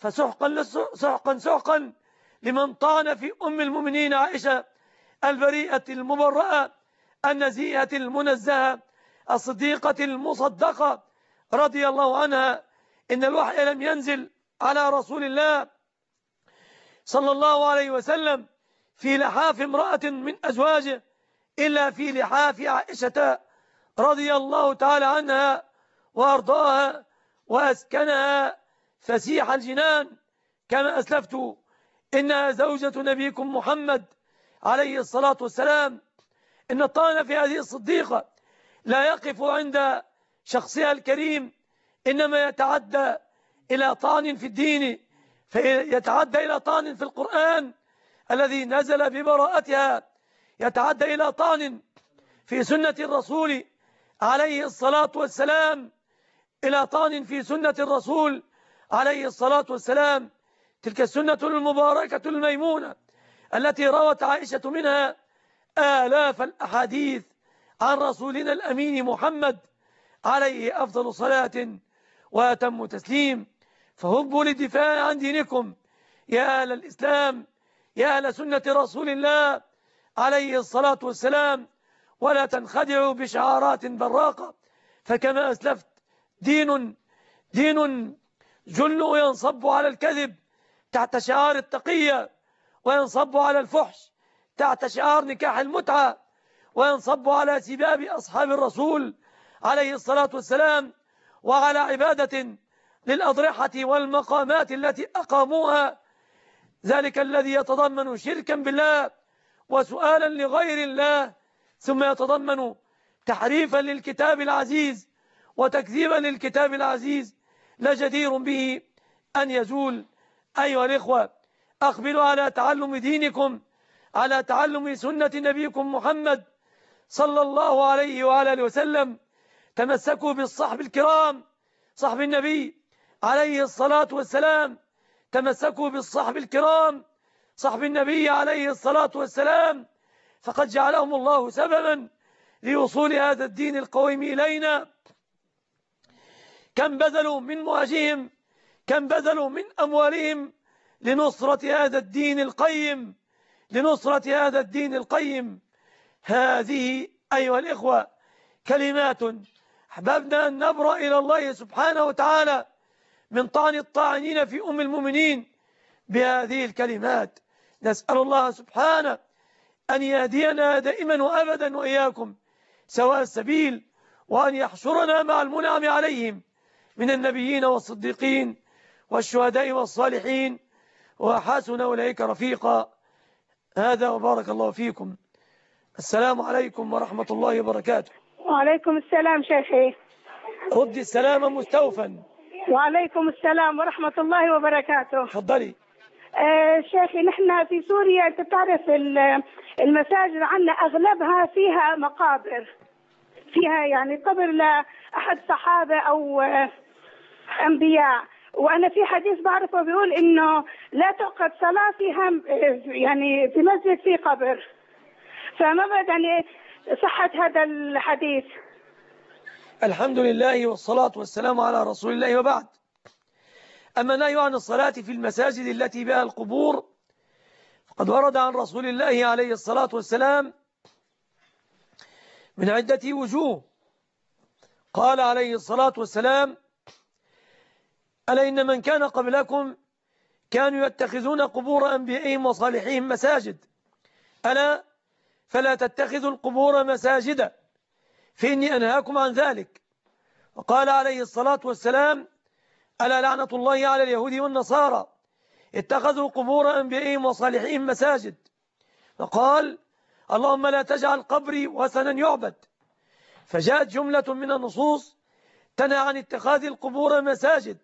فسحقا لمن طعن في أم المؤمنين عائشة البريئة المبرأة النزيهة المنزهة الصديقة المصدقة رضي الله عنها. إن الوحي لم ينزل على رسول الله صلى الله عليه وسلم في لحاف امرأة من أزواجه إلا في لحاف عائشة رضي الله تعالى عنها وأرضاها وأسكنها فسيح الجنان. كما أسلفت إنها زوجة نبيكم محمد عليه الصلاة والسلام. إن الطعن في هذه الصديقة لا يقف عند شخصها الكريم، إنما يتعدى إلى طعن في الدين، فيتعدى إلى طعن في القرآن الذي نزل ببراءتها، يتعدى إلى طعن في سنة الرسول عليه الصلاة والسلام، إلى طعن في سنة الرسول عليه الصلاة والسلام. تلك السنة المباركة الميمونة التي روت عائشة منها آلاف الأحاديث عن رسولنا الأمين محمد عليه أفضل صلاة وأتم تسليم. فهبوا للدفاع عن دينكم يا أهل الإسلام، يا أهل سنة رسول الله عليه الصلاة والسلام، ولا تنخدعوا بشعارات براقة. فكما أسلفت دين جل ينصب على الكذب تحت شعار التقية، وينصب على الفحش تحت شعار نكاح المتعة، وينصب على سباب أصحاب الرسول عليه الصلاة والسلام، وعلى عبادة للأضرحة والمقامات التي أقاموها، ذلك الذي يتضمن شركا بالله وسؤالا لغير الله، ثم يتضمن تحريفا للكتاب العزيز وتكذيبا للكتاب العزيز، لجدير به أن يزول. أيها الإخوة، أقبلوا على تعلم دينكم، على تعلم سنة نبيكم محمد صلى الله عليه وعلى وسلم. تمسكوا بالصحب الكرام، صحب النبي عليه الصلاة والسلام، تمسكوا بالصحب الكرام، صحب النبي عليه الصلاة والسلام، فقد جعلهم الله سببا لوصول هذا الدين القويم إلينا. كم بذلوا من مواجههم، كم بذلوا من أموالهم لنصرة هذا الدين القيم، لنصرة هذا الدين القيم. هذه أيها الإخوة كلمات أحببنا أن نبرأ إلى الله سبحانه وتعالى من طعن الطاعنين في أم المؤمنين بهذه الكلمات. نسأل الله سبحانه أن يهدينا دائما وأبدا وإياكم سواء السبيل، وأن يحشرنا مع المنعم عليهم من النبيين والصديقين والشهداء والصالحين، وحسن أولئك رفيقا. هذا وبارك الله فيكم. السلام عليكم ورحمة الله وبركاته. وعليكم السلام شيخي. ردي السلام مستوفا. وعليكم السلام ورحمة الله وبركاته. تفضلي. شيخي، نحن في سوريا أنت تعرف المساجد عندنا أغلبها فيها مقابر، فيها يعني قبر لأحد صحابة أو أنبياء. وأنا في حديث بعرفه بيقول إنه لا تعقد صلاة فيها، يعني في مسجد في قبر. فما بعد يعني صحة هذا الحديث. الحمد لله والصلاة والسلام على رسول الله، وبعد. أما نهي عن الصلاة في المساجد التي بها القبور فقد ورد عن رسول الله عليه الصلاة والسلام من عدة وجوه. قال عليه الصلاة والسلام: ألا إن من كان قبلكم كانوا يتخذون قبور أنبيائهم وصالحيهم مساجد، ألا فلا تتخذوا القبور مساجدا فإني أنهاكم عن ذلك. وقال عليه الصلاة والسلام: ألا لعنة الله على اليهود والنصارى اتخذوا قبور أنبيائهم وصالحيهم مساجد. وقال: اللهم لا تجعل قبري وثنا يعبد. فجاءت جملة من النصوص تنهى عن اتخاذ القبور مساجد.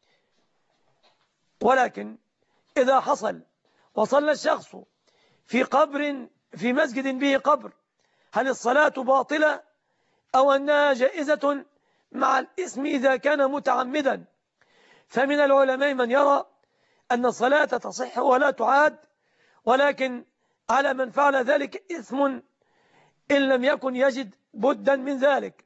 ولكن إذا حصل وصلى الشخص في قبر في مسجد به قبر، هل الصلاة باطلة أو أنها جائزة مع الإثم إذا كان متعمدا؟ فمن العلماء من يرى أن الصلاة تصح ولا تعاد، ولكن على من فعل ذلك إثم إن لم يكن يجد بدا من ذلك.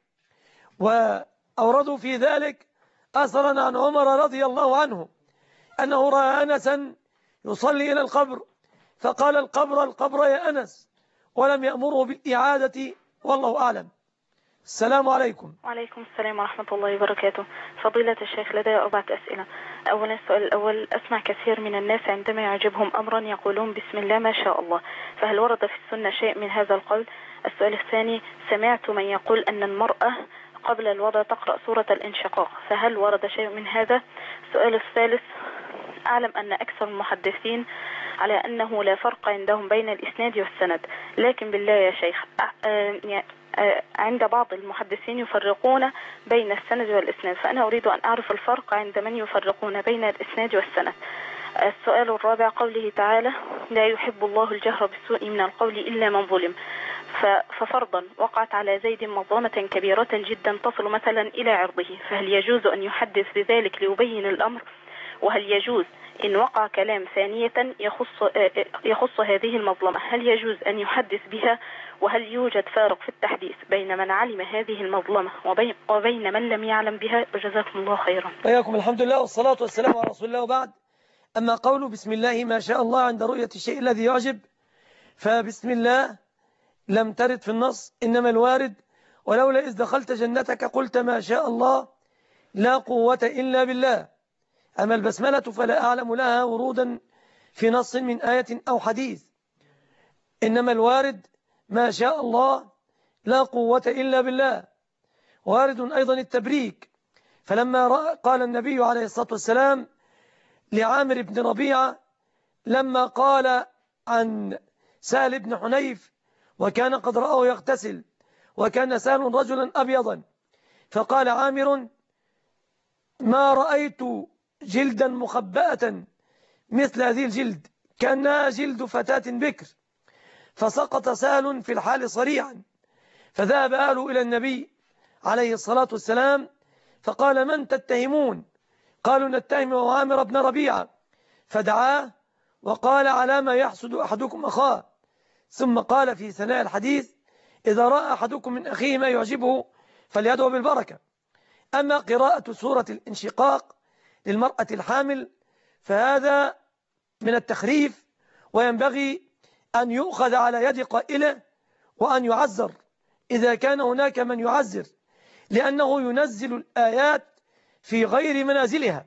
وأوردوا في ذلك أثرا عن عمر رضي الله عنه أنه رأى أنسا يصلي إلى القبر فقال: القبر القبر يا أنس، ولم يأمره بالإعادة، والله أعلم. السلام عليكم. وعليكم السلام ورحمة الله وبركاته. فضيلة الشيخ، لدي 4 أسئلة. أولا، السؤال الأول: أسمع كثير من الناس عندما يعجبهم أمرا يقولون بسم الله ما شاء الله، فهل ورد في السنة شيء من هذا القول؟ السؤال الثاني: سمعت من يقول أن المرأة قبل الوضع تقرأ سورة الانشقاق، فهل ورد شيء من هذا؟ السؤال الثالث: أعلم أن أكثر المحدثين على أنه لا فرق عندهم بين الإسناد والسند، لكن بالله يا شيخ، عند بعض المحدثين يفرقون بين السند والإسناد، فأنا أريد أن أعرف الفرق عند من يفرقون بين الإسناد والسند. السؤال الرابع: قوله تعالى: لا يحب الله الجهر بالسوء من القول إلا من ظلم، ففرضا وقعت على زيد مظلمة كبيرة جدا تصل مثلا إلى عرضه، فهل يجوز أن يحدث بذلك ليبين الأمر؟ وهل يجوز إن وقع كلام ثانية يخص هذه المظلمة، هل يجوز أن يحدث بها؟ وهل يوجد فارق في التحديث بين من علم هذه المظلمة وبين من لم يعلم بها؟ وجزاكم الله خيرا. حياكم. الحمد لله والصلاة والسلام على رسول الله، وبعد. أما قوله بسم الله ما شاء الله عند رؤية الشيء الذي يعجب، فبسم الله لم ترد في النص، إنما الوارد: ولولا إذ دخلت جنتك قلت ما شاء الله لا قوة إلا بالله. أما البسملة فلا أعلم لها ورودا في نص من آية أو حديث، إنما الوارد ما شاء الله لا قوة إلا بالله. وارد أيضا التبريك، فلما قال النبي عليه الصلاة والسلام لعامر بن ربيعة لما قال عن سهل بن حنيف وكان قد رآه يغتسل وكان سهل رجلا أبيضا، فقال عامر: ما رأيت جلدا مخبأة مثل هذه الجلد، كأنها جلد فتاة بكر. فسقط سهل في الحال صريعا، فذهب أهله إلى النبي عليه الصلاة والسلام فقال: من تتهمون؟ قالوا: نتهم عامر بن ربيعة. فدعاه وقال: على ما يحسد أحدكم أخاه؟ ثم قال في ثناء الحديث: إذا رأى أحدكم من أخيه ما يعجبه فليدعو بالبركة. أما قراءة سورة الانشقاق للمرأة الحامل فهذا من التخريف، وينبغي أن يؤخذ على يد قائله وأن يعذر إذا كان هناك من يعذر، لأنه ينزل الآيات في غير منازلها.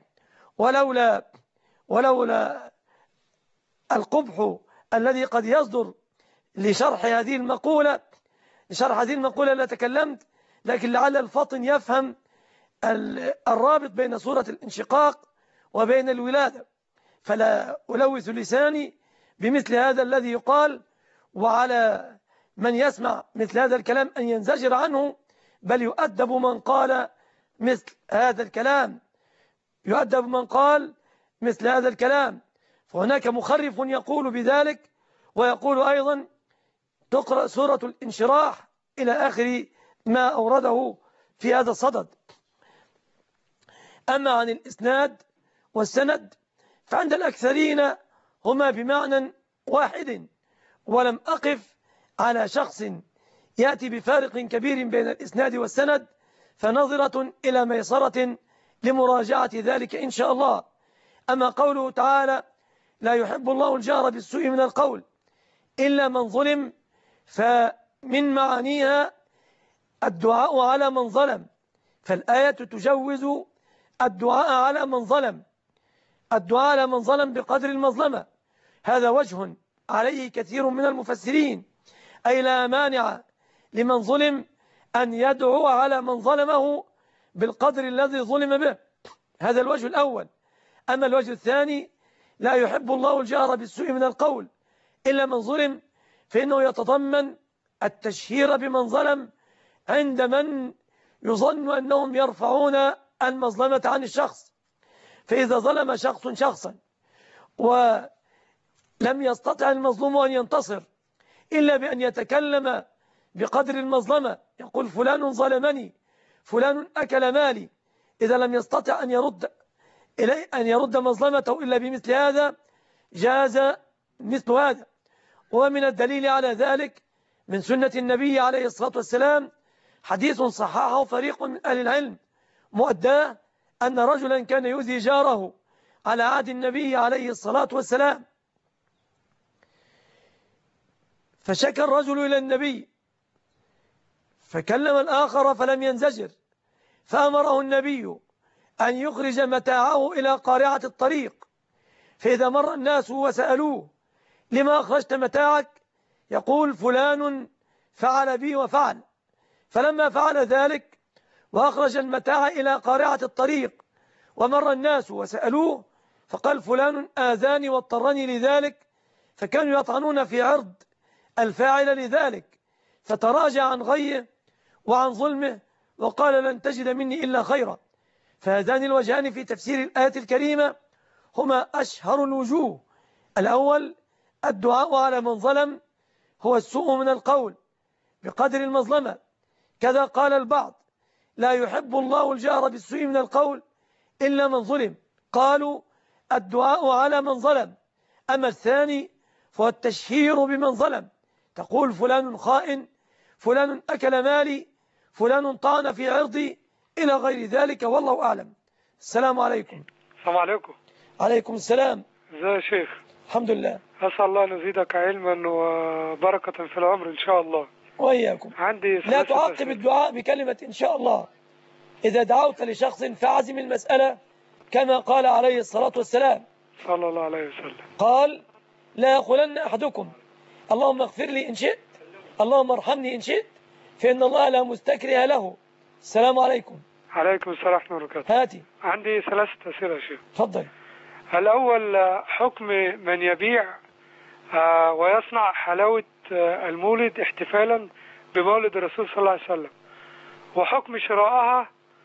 ولولا القبح الذي قد يصدر لشرح هذه المقولة لتكلمت، لكن لعل الفاطن يفهم الرابط بين سورة الانشقاق وبين الولادة، فلا ألوث لساني بمثل هذا الذي يقال، وعلى من يسمع مثل هذا الكلام أن ينزجر عنه، بل يؤدب من قال مثل هذا الكلام، يؤدب من قال مثل هذا الكلام. فهناك مخرف يقول بذلك، ويقول أيضا تقرأ سورة الانشراح إلى آخر ما أورده في هذا الصدد. أما عن الإسناد والسند فعند الأكثرين هما بمعنى واحد، ولم أقف على شخص يأتي بفارق كبير بين الإسناد والسند، فنظرة إلى ميسرة لمراجعة ذلك إن شاء الله. أما قوله تعالى: لا يحب الله الجهر بالسوء من القول إلا من ظلم، فمن معانيها الدعاء على من ظلم، فالآية تجوز الدعاء على من ظلم، الدعاء على من ظلم بقدر المظلمة. هذا وجه عليه كثير من المفسرين، أي لا مانع لمن ظلم أن يدعو على من ظلمه بالقدر الذي ظلم به. هذا الوجه الأول. أما الوجه الثاني: لا يحب الله الجهر بالسوء من القول إلا من ظلم، فإنه يتضمن التشهير بمن ظلم عند من يظن أنهم يرفعون المظلمة عن الشخص. فإذا ظلم شخص شخصا ولم يستطع المظلوم أن ينتصر إلا بأن يتكلم بقدر المظلمة، يقول فلان ظلمني، فلان أكل مالي، إذا لم يستطع أن يرد مظلمته إلا بمثل هذا جاز مثل هذا. ومن الدليل على ذلك من سنة النبي عليه الصلاة والسلام حديث صححه فريق من أهل العلم مؤداه أن رجلا كان يؤذي جاره على عهد النبي عليه الصلاة والسلام، فشكى الرجل إلى النبي فكلم الآخر فلم ينزجر، فأمره النبي أن يخرج متاعه إلى قارعة الطريق، فإذا مر الناس وسألوه لما أخرجت متاعك يقول فلان فعل بي وفعل. فلما فعل ذلك وأخرج المتاع إلى قارعة الطريق ومر الناس وسألوه فقال فلان آذاني واضطرني لذلك، فكانوا يطعنون في عرض الفاعل لذلك، فتراجع عن غيه وعن ظلمه وقال لن تجد مني إلا خيرا. فهذان الوجهان في تفسير الآية الكريمة هما أشهر الوجوه. الأول الدعاء على من ظلم هو السوء من القول بقدر المظلمة، كذا قال البعض لا يحب الله الجهر بالسوء من القول إلا من ظلم، قالوا الدعاء على من ظلم. أما الثاني فهو التشهير بمن ظلم، تقول فلان خائن، فلان أكل مالي، فلان طعن في عرضي، إلى غير ذلك، والله أعلم. السلام عليكم. السلام عليكم. عليكم السلام. ازي يا شيخ؟ الحمد لله. أسأل الله أن يزيدك علما وبركة في العمر إن شاء الله. وإياكم. عندي لا تعقب الدعاء بكلمة إن شاء الله. إذا دعوت لشخص فعزم المسألة كما قال عليه الصلاة والسلام صلى الله عليه وسلم، قال لا يقولن أحدكم اللهم اغفر لي إن شئت، اللهم ارحمني إن شئت، فإن الله لا مستكره له. السلام عليكم. عليكم السلام ورحمة الله وبركاته. هاتي. عندي 3 أسئلة يا شيخ. تفضل. الأول حكم من يبيع ويصنع حلاوة المولد احتفالا بمولد الرسول صلى الله عليه وسلم، وحكم شرائها،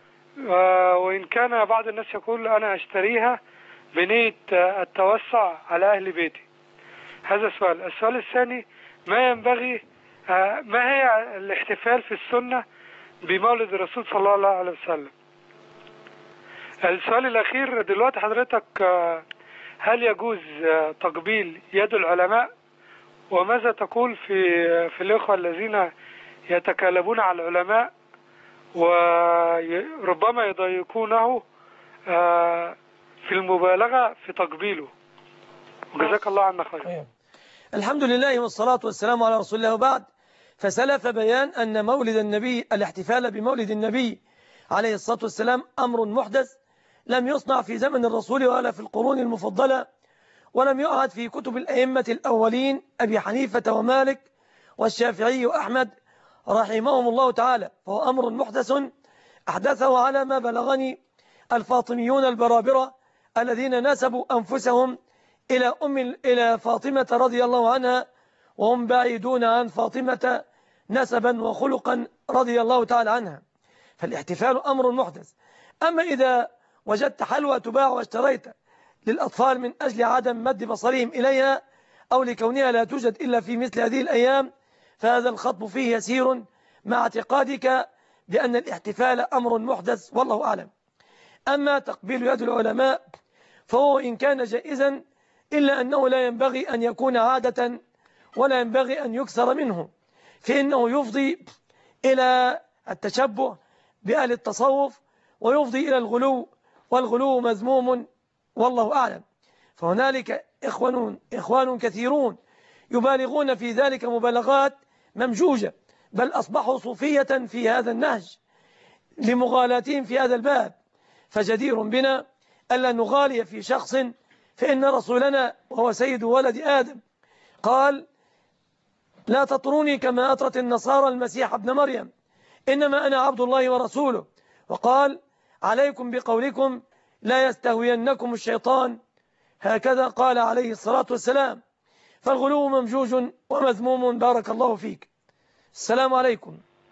وإن كان بعض الناس يقول أنا أشتريها بنية التوسع على أهل بيتي. هذا السؤال. السؤال الثاني ما ينبغي ما هي الاحتفال في السنة بمولد الرسول صلى الله عليه وسلم. السؤال الأخير دلوقتي حضرتك هل يجوز تقبيل يد العلماء، وماذا تقول في الإخوة الذين يتكلمون على العلماء وربما يضايقونه في المبالغة في تقبيله؟ وجزاك الله عنا خير. الحمد لله والصلاة والسلام على رسول الله، وبعد. فسلف بيان أن مولد النبي، الاحتفال بمولد النبي عليه الصلاة والسلام أمر محدث لم يصنع في زمن الرسول ولا في القرون المفضلة، ولم يعهد في كتب الأئمة الأولين أبي حنيفة ومالك والشافعي وأحمد رحمهم الله تعالى، فهو أمر محدث أحدثه على ما بلغني الفاطميون البرابرة الذين نسبوا أنفسهم إلى فاطمة رضي الله عنها، وهم بعيدون عن فاطمة نسبا وخلقا رضي الله تعالى عنها. فالاحتفال أمر محدث. أما إذا وجدت حلوى تباع واشتريت للأطفال من أجل عدم مد بصرهم إليها أو لكونها لا توجد إلا في مثل هذه الأيام، فهذا الخطب فيه يسير مع اعتقادك بأن الاحتفال أمر محدث، والله أعلم. أما تقبيل يد العلماء فهو إن كان جائزا إلا أنه لا ينبغي أن يكون عادة ولا ينبغي أن يكثر منه، فإنه يفضي إلى التشبه بأهل التصوف ويفضي إلى الغلو، والغلو مذموم، والله أعلم. فهنالك إخوان كثيرون يبالغون في ذلك مبالغات ممجوجة، بل أصبحوا صوفية في هذا النهج لمغالاتهم في هذا الباب. فجدير بنا ألا نغالي في شخص، فإن رسولنا وهو سيد ولد آدم قال لا تطروني كما أطرت النصارى المسيح ابن مريم، إنما أنا عبد الله ورسوله. وقال عليكم بقولكم لا يستهوينكم الشيطان، هكذا قال عليه الصلاة والسلام. فالغلو ممجوج ومذموم، بارك الله فيك. السلام عليكم.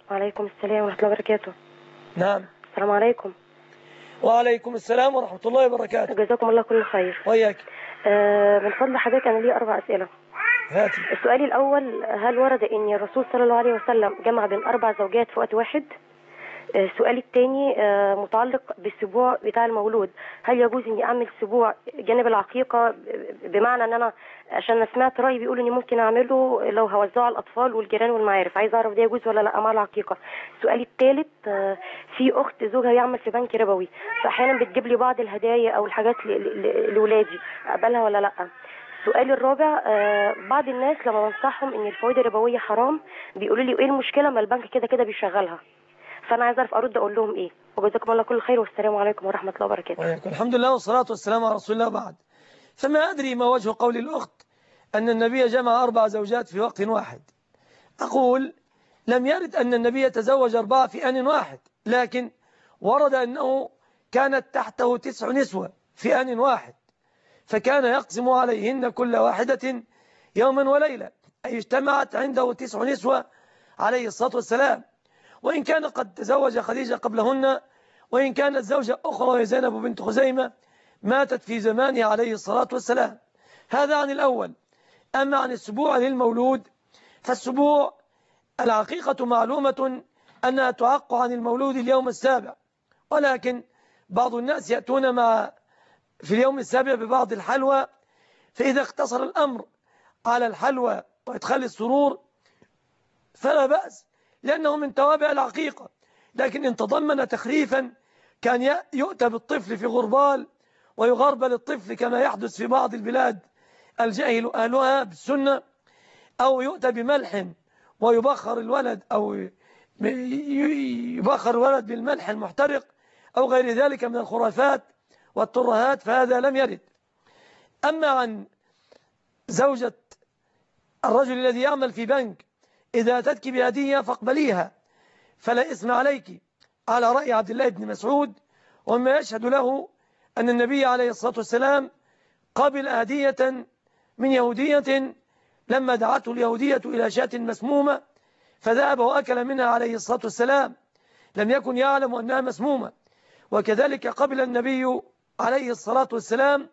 وعليكم السلام ورحمة الله وبركاته. نعم. السلام عليكم. وعليكم السلام ورحمة الله وبركاته. جزاكم الله كل خير. وياك. من فضل حضرتك أنا لي 4 أسئلة. هاتي. السؤال الأول، هل ورد أن الرسول صلى الله عليه وسلم جمع بين 4 زوجات في وقت واحد؟ السؤال الثاني متعلق بالسبوع بتاع المولود، هل يجوز اني اعمل سبوع جانب العقيقه؟ بمعنى ان انا عشان أنا سمعت راي بيقول اني ممكن اعمله لو هوزعه على الاطفال والجيران والمعارف، عايز اعرف ده يجوز ولا لا مع العقيقه. السؤال الثالث، في اخت زوجها يعمل في بنك ربوي، فاحيانا بتجيب لي بعض الهدايا او الحاجات لاولادي، اقبلها ولا لا؟ السؤال الرابع، بعض الناس لما بنصحهم ان الفوائد الربويه حرام بيقولوا لي ايه المشكله ما البنك كده كده بيشغلها، فانا عايز اعرف ارد اقول لهم ايه. وجزاكم الله كل خير والسلام عليكم ورحمه الله وبركاته. وياكم. الحمد لله والصلاه والسلام على رسول الله بعد. فما ادري ما وجه قول الاخت ان النبي جمع 4 زوجات في وقت واحد. اقول لم يرد ان النبي تزوج 4 في ان واحد، لكن ورد انه كانت تحته 9 نسوة في ان واحد، فكان يقسم عليهن كل واحدة يوما وليلة، أي اجتمعت عنده 9 نسوة عليه الصلاة والسلام. وإن كان قد تزوج خديجة قبلهن، وإن كانت زوجة أخرى وهي زينب بنت خزيمة ماتت في زمانه عليه الصلاة والسلام. هذا عن الأول. أما عن السبوع للمولود، فالسبوع العقيقة معلومة أنها تعق عن المولود اليوم السابع، ولكن بعض الناس يأتون في اليوم السابع ببعض الحلوى، فإذا اقتصر الأمر على الحلوى وإدخال السرور فلا بأس، لأنه من توابع العقيقة. لكن إن تضمن تخريفا كان يؤتى بالطفل في غربال ويغربل الطفل كما يحدث في بعض البلاد الجاهل أهلها بالسنة، أو يؤتى بملح ويبخر الولد، أو يبخر الولد بالملح المحترق أو غير ذلك من الخرافات والترهات، فهذا لم يرد. أما عن زوجة الرجل الذي يعمل في بنك، إذا أتتك بهدية فاقبليها فلا إثم عليك، على رأي عبد الله بن مسعود، وما يشهد له أن النبي عليه الصلاة والسلام قبل هدية من يهودية لما دعته اليهودية إلى شاة مسمومة فذهب وأكل منها عليه الصلاة والسلام، لم يكن يعلم أنها مسمومة. وكذلك قبل النبي عليه الصلاة والسلام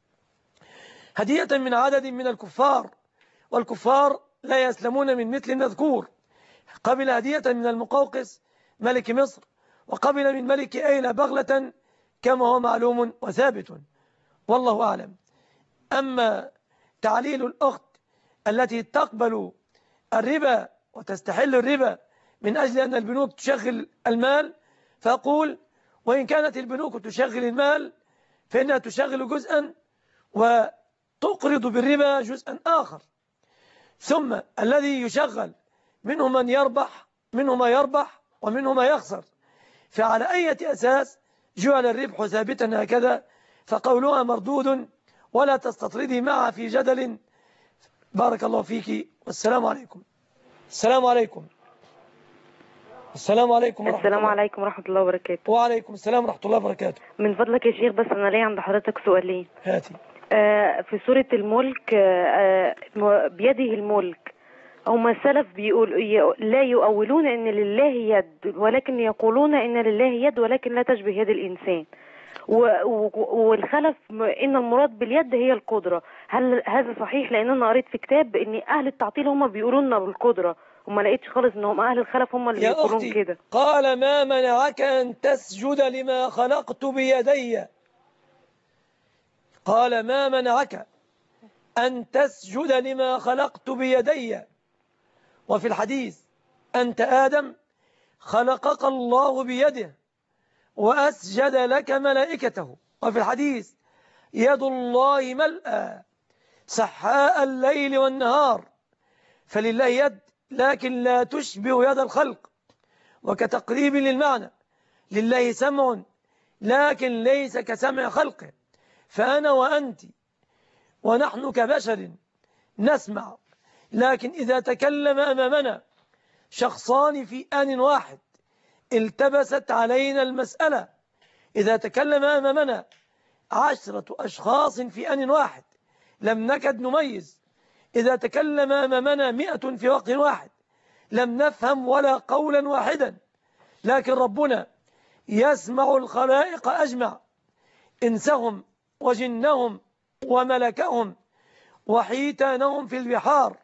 هدية من عدد من الكفار، والكفار لا يسلمون من مثل المذكور. قبل هدية من المقوقس ملك مصر، وقبل من ملك أيلة بغلة كما هو معلوم وثابت، والله أعلم. أما تعليل الأخت التي تقبل الربا وتستحل الربا من أجل أن البنوك تشغل المال، فأقول وإن كانت البنوك تشغل المال فإنها تشغل جزءا وتقرض بالربا جزءا آخر. ثم الذي يشغل منه من يربح، منه ما يربح ومنه ما يخسر، فعلى أي أساس جعل الربح ثابتا هكذا؟ فقولها مردود، ولا تستطردي معها في جدل. بارك الله فيك، والسلام عليكم. السلام عليكم. السلام عليكم ورحمة السلام الله. عليكم ورحمة الله وبركاته. وعليكم السلام ورحمة الله وبركاته. من فضلك يا شيخ، بس أنا ليه عند حضرتك سؤالين. هاتي. في سورة الملك بيده الملك، هم السلف بيقول لا يؤولون ان لله يد، ولكن يقولون ان لله يد ولكن لا تشبه يد الانسان، والخلف ان المراد باليد هي القدرة. هل هذا صحيح؟ لان انا قريت في كتاب ان اهل التعطيل هم بيقولوا لنا بالقدرة، وما لقيتش خالص ان هم اهل الخلف هم اللي بيقولون كده. قال ما منعك ان تسجد لما خلقت بيدي؟ قال ما منعك أن تسجد لما خلقت بيدي. وفي الحديث أنت آدم خلقك الله بيده وأسجد لك ملائكته. وفي الحديث يد الله ملأى سحاء الليل والنهار، فلله يد لكن لا تشبه يد الخلق. وكتقريب للمعنى لله سمع لكن ليس كسمع خلقه، فأنا وأنت ونحن كبشر نسمع، لكن إذا تكلم أمامنا شخصان في آن واحد التبست علينا المسألة. إذا تكلم أمامنا 10 أشخاص في آن واحد لم نكد نميز. إذا تكلم أمامنا 100 في وقت واحد لم نفهم ولا قولا واحدا، لكن ربنا يسمع الخلائق أجمع، إنسهم وجنهم وملكهم وحيتانهم في البحار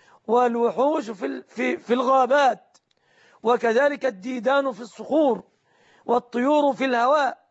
والوحوش في الغابات، وكذلك الديدان في الصخور والطيور في الهواء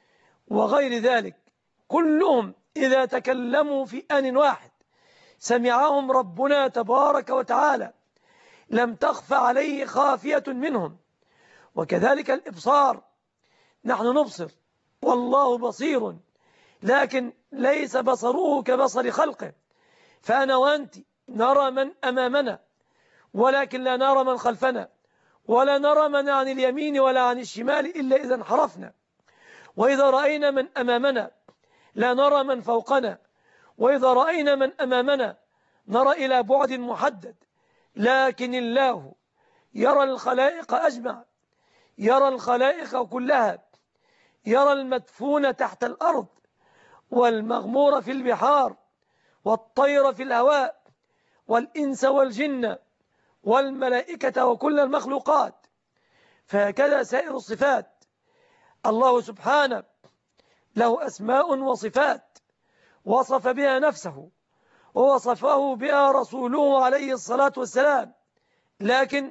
وغير ذلك، كلهم إذا تكلموا في آن واحد سمعهم ربنا تبارك وتعالى، لم تخف عليه خافية منهم. وكذلك الإبصار، نحن نبصر والله بصير، لكن ليس بصره كبصر خلقه، فأنا وأنت نرى من أمامنا ولكن لا نرى من خلفنا، ولا نرى من عن اليمين ولا عن الشمال إلا إذا انحرفنا. وإذا رأينا من أمامنا لا نرى من فوقنا، وإذا رأينا من أمامنا نرى إلى بعد محدد. لكن الله يرى الخلائق أجمع، يرى الخلائق كلها، يرى المدفون تحت الأرض والمغمور في البحار والطير في الهواء والإنس والجن والملائكة وكل المخلوقات. فهكذا سائر الصفات، الله سبحانه له أسماء وصفات وصف بها نفسه ووصفه بها رسوله عليه الصلاة والسلام، لكن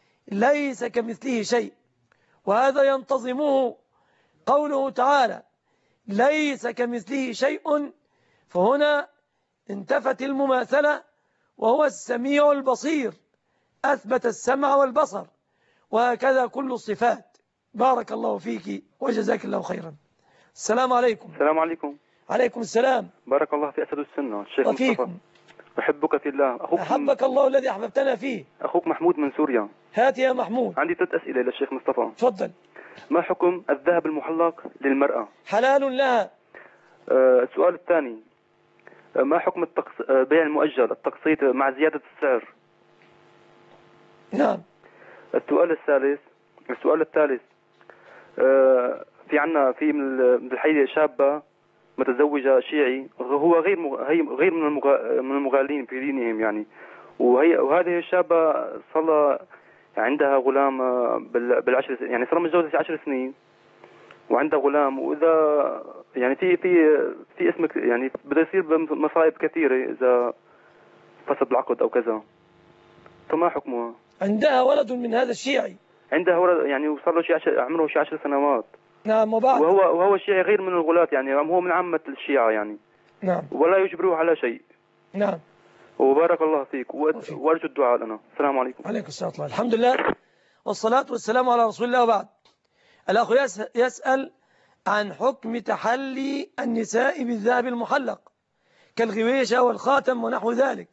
ليس كمثله شيء، وهذا ينتظمه قوله تعالى ليس كمثله شيء، فهنا انتفت المماثلة، وهو السميع البصير، أثبت السمع والبصر، وهكذا كل الصفات. بارك الله فيك وجزاك الله خيرا. السلام عليكم. السلام عليكم. عليكم السلام. بارك الله في أسد السنة الشيخ وفيكم. مصطفى، أحبك في الله. أحبك الله الذي أحببتنا فيه. أخوك محمود من سوريا. هات يا محمود. عندي 3 أسئلة للشيخ مصطفى. تفضل. ما حكم الذهب المحلق للمرأة؟ حلال لها. السؤال الثاني، ما حكم بيع المؤجل التقسيط مع زيادة السعر؟ نعم. السؤال الثالث، في عنا في من الحي شابة متزوجة شيعي، هو غير من المغالين في دينهم يعني، وهذه الشابة صار عندها غلام بالعشر، يعني صار متجوزة 10 سنين وعندها غلام، وإذا يعني في اسمك يعني بده يصير مصائب كثيرة إذا فسد العقد أو كذا، فما حكمها؟ عندها ولد من هذا الشيعي. عندها ولد يعني وصار له عمره 10 سنوات. نعم. وبعد وهو شيعي غير من الغلاة، يعني هو من عامة الشيعة يعني. نعم. ولا يجبروه على شيء. نعم. وبارك الله فيك وارجو الدعاء لنا. السلام عليكم. عليكم السلام. الحمد لله والصلاة والسلام على رسول الله. وبعد، الأخ يسأل عن حكم تحلي النساء بالذهب المحلق كالغويشة والخاتم ونحو ذلك،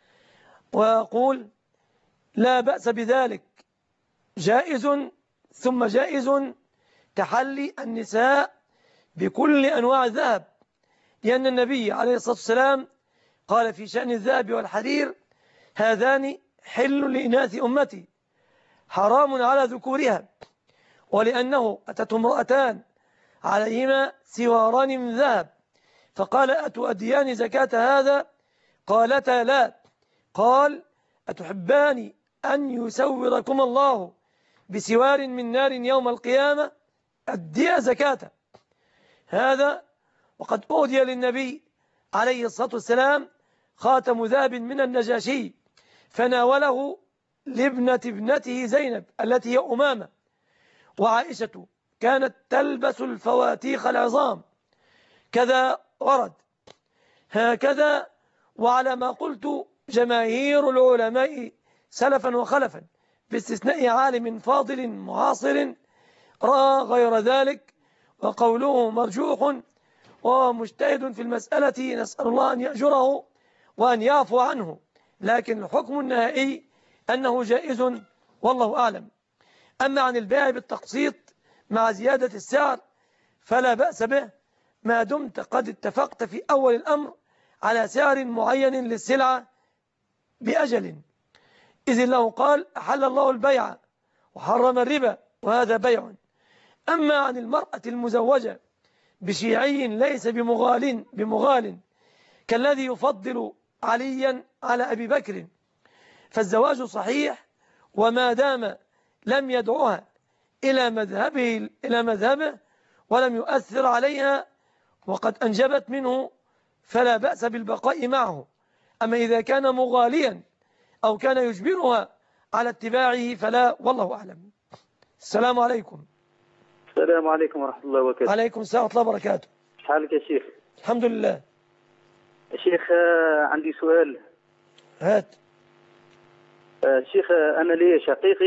ويقول لا بأس بذلك، جائز ثم جائز تحلي النساء بكل أنواع الذهب، لأن النبي عليه الصلاة والسلام قال في شأن الذهب والحرير هذان حل لإناث أمتي حرام على ذكورها، ولأنه أتت امرأتان عليهما سواران من ذهب فقال أتؤديان زكاة هذا؟ قالتا لا. قال أتحبان أن يسوركم الله بسوار من نار يوم القيامة؟ أديا زكاة. هذا وقد أهدي للنبي عليه الصلاة والسلام خاتم ذهب من النجاشي فناوله لابنة ابنته زينب التي هي أمامة، وعائشة كانت تلبس الفواتيخ العظام، كذا ورد هكذا. وعلى ما قلت جماهير العلماء سلفا وخلفا باستثناء عالم فاضل معاصر رأى غير ذلك، وقوله مرجوح ومجتهد في المسألة، نسأل الله أن يأجره وأن يعفو عنه، لكن الحكم النهائي أنه جائز والله أعلم. أما عن البيع بالتقسيط مع زيادة السعر فلا بأس به ما دمت قد اتفقت في أول الأمر على سعر معين للسلعة بأجل، إذ الله قال أحل الله البيع وحرم الربا وهذا بيع. أما عن المرأة المزوجة بشيعي ليس بمغال كالذي يفضل عليا على أبي بكر فالزواج صحيح وما دام لم يدعوها إلى مذهبه ولم يؤثر عليها وقد أنجبت منه فلا بأس بالبقاء معه. أما إذا كان مغاليا أو كان يجبرها على اتباعه فلا، والله أعلم. السلام عليكم. السلام عليكم ورحمة الله وبركاته. عليكم السلام ورحمة الله وبركاته. حالك يا شيخ؟ الحمد لله. شيخ عندي سؤال. هات. شيخ أنا لي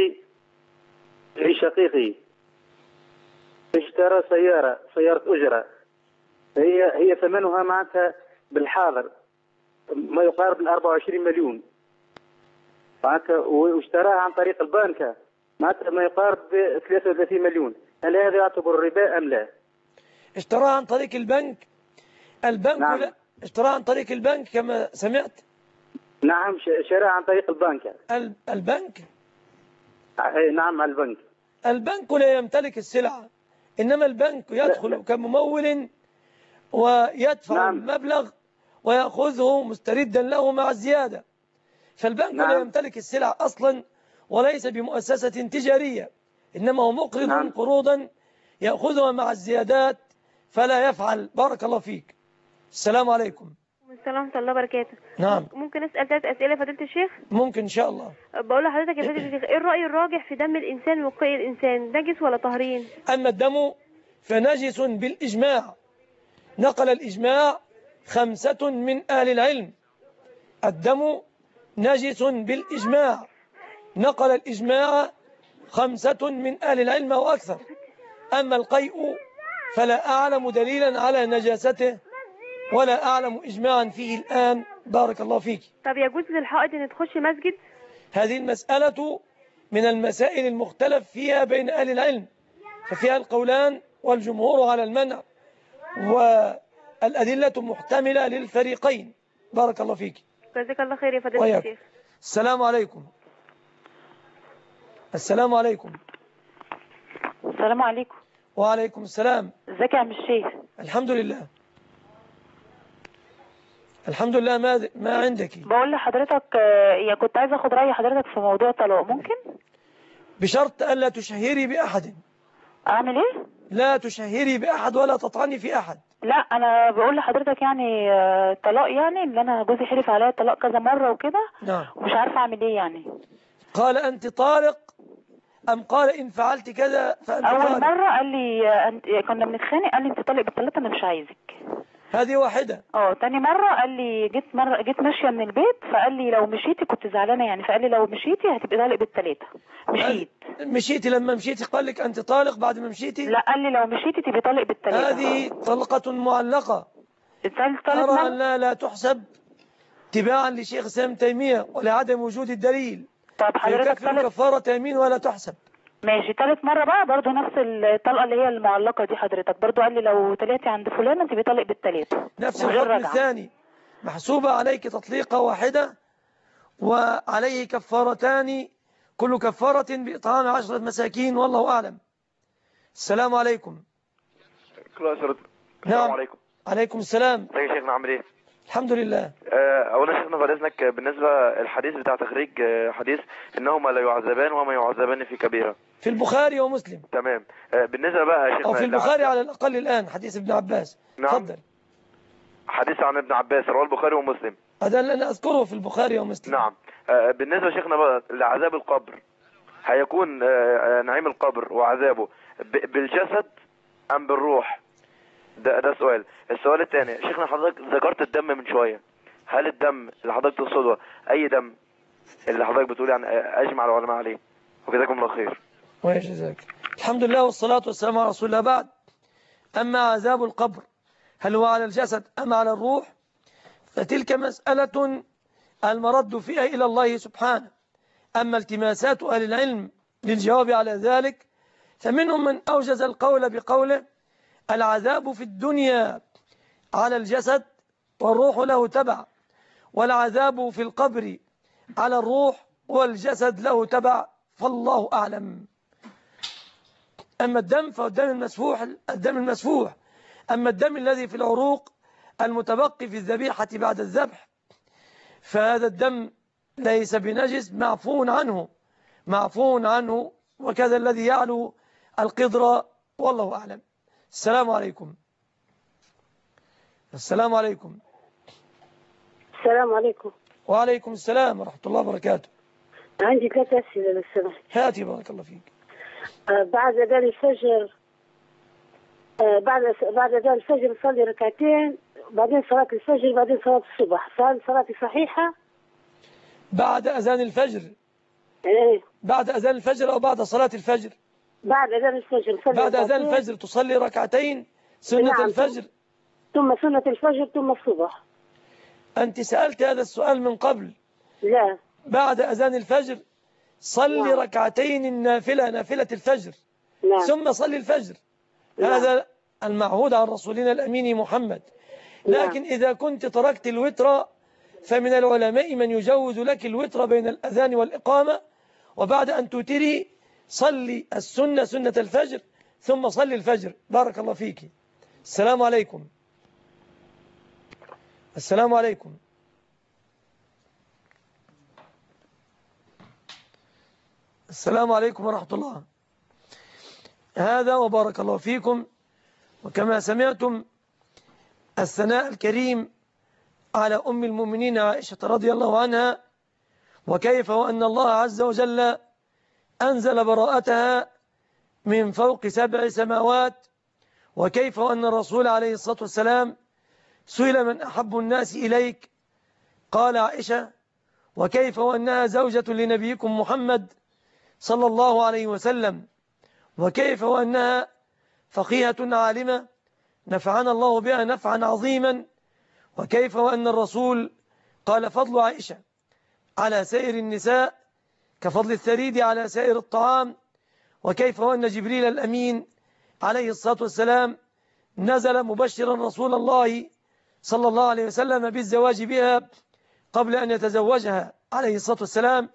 شقيقي اشترى سيارة أجرة، هي ثمنها معناتها بالحاضر ما يقارب 24 مليون معناتها، واشتراها عن طريق البنك معناتها ما يقارب 33 مليون. هل هذا يعتبر ربا أم لا؟ اشتراها عن طريق البنك. نعم. لا اشتراها عن طريق البنك كما سمعت. نعم شراها عن طريق البنك. البنك؟ نعم البنك. البنك لا يمتلك السلعة، إنما البنك يدخل كممول ويدفع نعم. المبلغ ويأخذه مستردا له مع الزيادة. فالبنك نعم. لا يمتلك السلع أصلا وليس بمؤسسة تجارية، إنما هو مقرض. نعم. قروضا يأخذها مع الزيادات فلا يفعل. بارك الله فيك. السلام عليكم. السلام ورحمة الله وبركاته. نعم. ممكن أسأل 3 أسئلة فضيلة الشيخ؟ ممكن إن شاء الله. بقول لحضرتك يا فضيلة الشيخ، إيه الرأي الراجح في دم الإنسان وقاء الإنسان، نجس ولا طاهرين؟ أما الدم فنجس بالإجماع، نقل الإجماع 5 من أهل العلم. الدم نجس بالإجماع، نقل الإجماع 5 من أهل العلم وأكثر. أما القيء فلا أعلم دليلا على نجاسته ولا أعلم إجماعا فيه الآن. بارك الله فيك. طب يجوز للحائض أن تخش مسجد؟ هذه المسألة من المسائل المختلف فيها بين أهل العلم، ففيها القولان والجمهور على المنع، والأدلة محتملة للفريقين. بارك الله فيك. جزاك الله خير يا فضيلة الشيخ. السلام عليكم. السلام عليكم. السلام عليكم. وعليكم السلام. ازيك يا عم الشيخ؟ الحمد لله. الحمد لله. ما عندك؟ بقول لحضرتك كنت عايزه اخد راي حضرتك في موضوع الطلاق، ممكن؟ بشرط الا تشهري باحد. اعمل ايه؟ لا تشهري باحد ولا تطعني في احد. لا انا بقول لحضرتك يعني طلاق، يعني اللي انا جوزي حلف عليا الطلاق كذا مره وكده. نعم. ومش عارفه اعمل ايه يعني. قال انت طالق ام قال ان فعلت كذا فانت اول طالق؟ مره قال لي كنا بنتخانق، قال لي انت طالق بالثلاثه انا مش عايزك. هذه واحدة. تاني مرة قال لي جيت ماشية من البيت، فقال لي لو مشيتي كنت زعلانة يعني، فقال لي لو مشيتي هتبقي طالق بالثلاثة. مشيتي لما مشيتي قال لك أنت طالق بعد ما مشيتي؟ لا قال لي لو مشيتي تبقي طالق بالثلاثة. هذه طلقة معلقة. أرى أن لا تحسب تباعا لشيخ سام تيمية ولعدم وجود الدليل. طب حضرتك كفارة يمين ولا تحسب. ماشي. ثالث مرة بقى برضو نفس الطلقة اللي هي المعلقة دي، حضرتك برضو قال لي لو طلعتي عند فلانة تبقي طالق بالثلاثة. نفس الحكم الثاني، محسوبة عليك تطليقة واحدة وعليه كفارتان، كل كفارة بإطعام 10 مساكين، والله أعلم. السلام عليكم. السلام عليكم. عليكم السلام. ازيك يا شيخنا، عامل ايه؟ الحمد لله. اولا شيخنا بعد اذنك، بالنسبه الحديث بتاع تخريج حديث انهما لا يعذبان وما يعذبان في كبيره في البخاري ومسلم. تمام. بالنسبه بقى يا شيخنا، او في البخاري على الاقل الان حديث ابن عباس. نعم. تفضل. حديث عن ابن عباس رواه البخاري ومسلم. هذا اللي انا اذكره في البخاري ومسلم. نعم. بالنسبه يا شيخنا بقى لعذاب القبر، هيكون نعيم القبر وعذابه بالجسد ام بالروح؟ ده سؤال. السؤال الثاني شيخنا، حضرتك ذكرت الدم من شويه، هل الدم اللي حضرتك تقصده اي دم اللي حضرتك بتقول يعني اجمع العلماء عليه؟ وجزاكم الله خير. ويجزاك. الحمد لله والصلاة والسلام على رسول الله. بعد، أما عذاب القبر هل هو على الجسد أم على الروح؟ فتلك مسألة المرد فيها إلى الله سبحانه. أما التماسات أهل العلم للجواب على ذلك فمنهم من أوجز القول بقوله العذاب في الدنيا على الجسد والروح له تبع، والعذاب في القبر على الروح والجسد له تبع، فالله أعلم. أما الدم فالدم المسفوح. أما الدم الذي في العروق المتبقي في الذبيحة بعد الذبح فهذا الدم ليس بنجس، معفو عنه، معفو عنه، وكذا الذي يعلو القدر، والله أعلم. السلام عليكم. السلام عليكم. السلام عليكم. وعليكم السلام ورحمة الله وبركاته. عندي 3 أسئلة لو سمحت. هاتي بارك الله فيك. بعد أذان الفجر بعد أذان الفجر نصلي ركعتين، بعدين صلاة الفجر، بعدين صلاة الصبح، فهل صلاتي صحيحة؟ بعد أذان الفجر؟ إيه. بعد أذان الفجر أو بعد صلاة الفجر؟ بعد أذان الفجر. بعد أذان الفجر تصلي ركعتين سنة نعم. الفجر ثم سنة الفجر ثم الصبح. أنت سألت هذا السؤال من قبل. لا. بعد أذان الفجر صلي نعم. ركعتين النافلة، نافلة الفجر. نعم. ثم صلي الفجر. نعم. هذا المعهود عن رسولنا الأمين محمد. لكن نعم. إذا كنت تركت الوتر فمن العلماء من يجوز لك الوتر بين الأذان والإقامة، وبعد أن توتري صلي السنة، سنة الفجر، ثم صلي الفجر. بارك الله فيك. السلام عليكم. السلام عليكم. السلام عليكم ورحمة الله. هذا وبارك الله فيكم. وكما سمعتم الثناء الكريم على أم المؤمنين عائشة رضي الله عنها، وكيف وأن الله عز وجل أنزل براءتها من فوق 7 سماوات، وكيف وأن الرسول عليه الصلاة والسلام سئل من أحب الناس إليك، قال عائشة، وكيف وأنها زوجة لنبيكم محمد صلى الله عليه وسلم، وكيف وأنها فقيهة عالمة نفعنا الله بها نفعا عظيما، وكيف وأن الرسول قال فضل عائشة على سائر النساء كفضل الثريد على سائر الطعام، وكيف وأن جبريل الأمين عليه الصلاة والسلام نزل مبشرا رسول الله صلى الله عليه وسلم بالزواج بها قبل أن يتزوجها عليه الصلاة والسلام.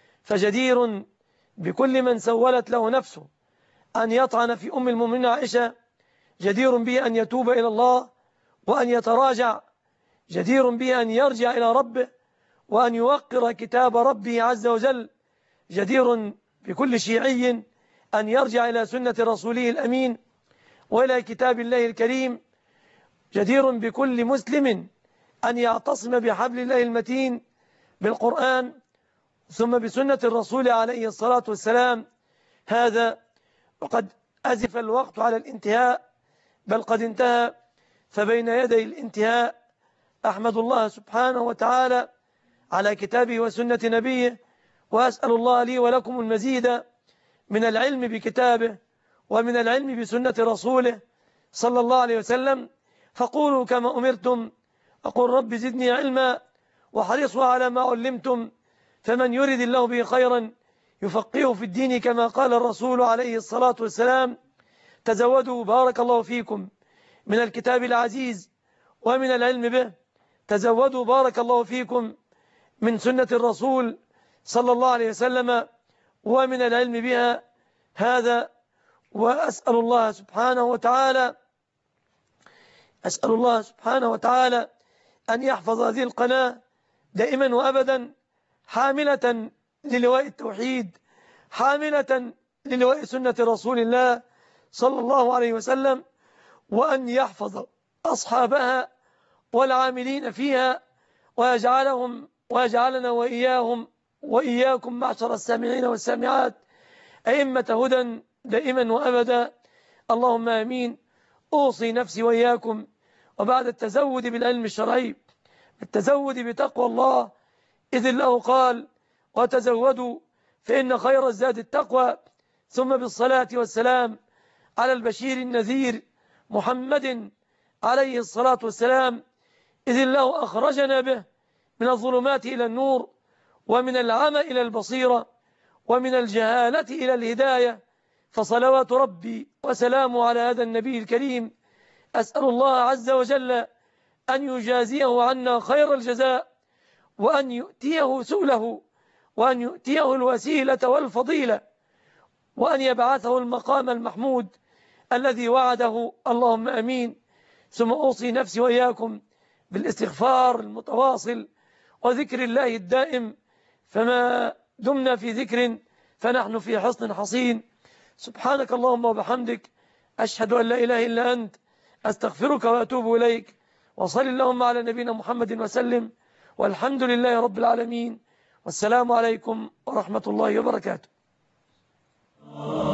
فجدير بكل من سولت له نفسه أن يطعن في أم المؤمنين عائشة، جدير به أن يتوب إلى الله وأن يتراجع، جدير به أن يرجع إلى ربه وأن يوقر كتاب ربه عز وجل، جدير بكل شيعي أن يرجع إلى سنة رسوله الأمين وإلى كتاب الله الكريم، جدير بكل مسلم أن يعتصم بحبل الله المتين بالقرآن ثم بسنة الرسول عليه الصلاة والسلام. هذا وقد أزف الوقت على الانتهاء، بل قد انتهى، فبين يدي الانتهاء أحمد الله سبحانه وتعالى على كتابه وسنة نبيه، وأسأل الله لي ولكم المزيد من العلم بكتابه ومن العلم بسنة رسوله صلى الله عليه وسلم. فقولوا كما أمرتم، أقول رب زدني علما وحرصوا على ما علمتم، فمن يرد الله به خيرا يفقهه في الدين كما قال الرسول عليه الصلاة والسلام. تزودوا بارك الله فيكم من الكتاب العزيز ومن العلم به، تزودوا بارك الله فيكم من سنة الرسول صلى الله عليه وسلم ومن العلم بها. هذا وأسأل الله سبحانه وتعالى أن يحفظ هذه القناة دائما وأبدا حاملة للواء التوحيد، حاملة للواء سنة رسول الله صلى الله عليه وسلم، وأن يحفظ أصحابها والعاملين فيها، ويجعلنا وإياكم معشر السامعين والسامعات أئمة هدى دائما وأبدا، اللهم آمين. أوصي نفسي وإياكم وبعد التزود بالعلم الشرعي التزود بتقوى الله، إذ الله قال وتزودوا فإن خير الزاد التقوى، ثم بالصلاة والسلام على البشير النذير محمد عليه الصلاة والسلام، إذ الله أخرجنا به من الظلمات إلى النور، ومن العمى إلى البصيرة، ومن الجهالة إلى الهداية، فصلوات ربي وسلامه على هذا النبي الكريم. أسأل الله عز وجل أن يجازيه عنا خير الجزاء، وأن يؤتيه سؤله، وأن يؤتيه الوسيلة والفضيلة، وأن يبعثه المقام المحمود الذي وعده، اللهم أمين. ثم أوصي نفسي وإياكم بالاستغفار المتواصل وذكر الله الدائم، فما دمنا في ذكر فنحن في حصن حصين. سبحانك اللهم وبحمدك، أشهد أن لا إله إلا أنت، أستغفرك وأتوب إليك. وصل اللهم على نبينا محمد وسلم، والحمد لله رب العالمين، والسلام عليكم ورحمة الله وبركاته.